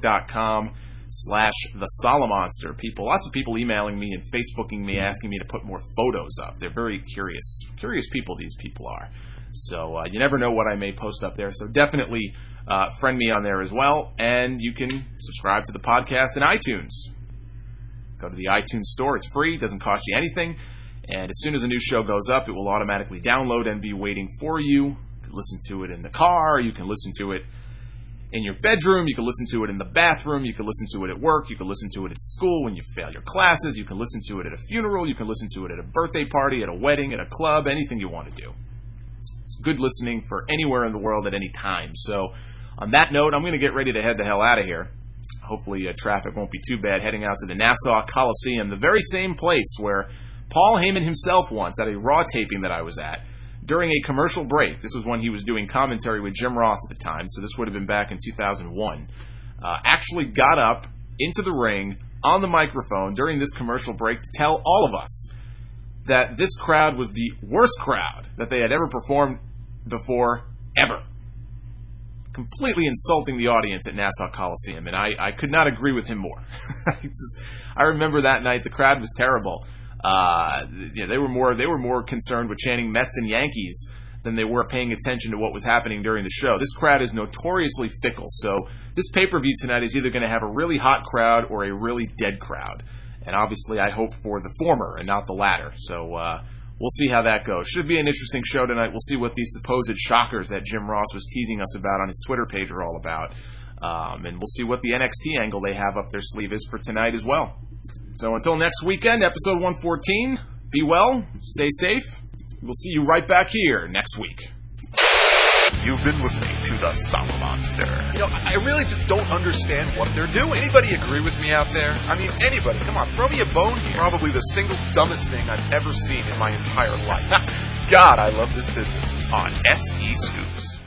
[SPEAKER 1] facebook.com/thesolomonster. Lots of people emailing me and Facebooking me, asking me to put more photos up. They're very curious people, these people are. So you never know what I may post up there. So definitely friend me on there as well. And you can subscribe to the podcast in iTunes. Go to the iTunes store. It's free. It doesn't cost you anything. And as soon as a new show goes up, it will automatically download and be waiting for you. You can listen to it in the car. You can listen to it in your bedroom. You can listen to it in the bathroom. You can listen to it at work. You can listen to it at school when you fail your classes. You can listen to it at a funeral. You can listen to it at a birthday party, at a wedding, at a club, anything you want to do. It's good listening for anywhere in the world at any time. So on that note, I'm going to get ready to head the hell out of here. Hopefully traffic won't be too bad, heading out to the Nassau Coliseum, the very same place where Paul Heyman himself once, at a Raw taping that I was at, during a commercial break, this was when he was doing commentary with Jim Ross at the time, so this would have been back in 2001, actually got up into the ring on the microphone during this commercial break to tell all of us that this crowd was the worst crowd that they had ever performed before, ever. Completely insulting the audience at Nassau Coliseum, and I could not agree with him more. I remember that night the crowd was terrible. They were more concerned with chanting Mets and Yankees than they were paying attention to what was happening during the show. This crowd is notoriously fickle, so this pay-per-view tonight is either going to have a really hot crowd or a really dead crowd. And obviously I hope for the former and not the latter. So we'll see how that goes. Should be an interesting show tonight. We'll see what these supposed shockers that Jim Ross was teasing us about on his Twitter page are all about. And we'll see what the NXT angle they have up their sleeve is for tonight as well. So until next weekend, episode 114, be well, stay safe. We'll see you right back here next week.
[SPEAKER 2] You've been listening to The Sama Monster. I really just don't understand what they're doing. Anybody agree with me out there? I mean, anybody. Come on, throw me a bone here. Probably the single dumbest thing I've ever seen in my entire life. God, I love this business. On SE Scoops.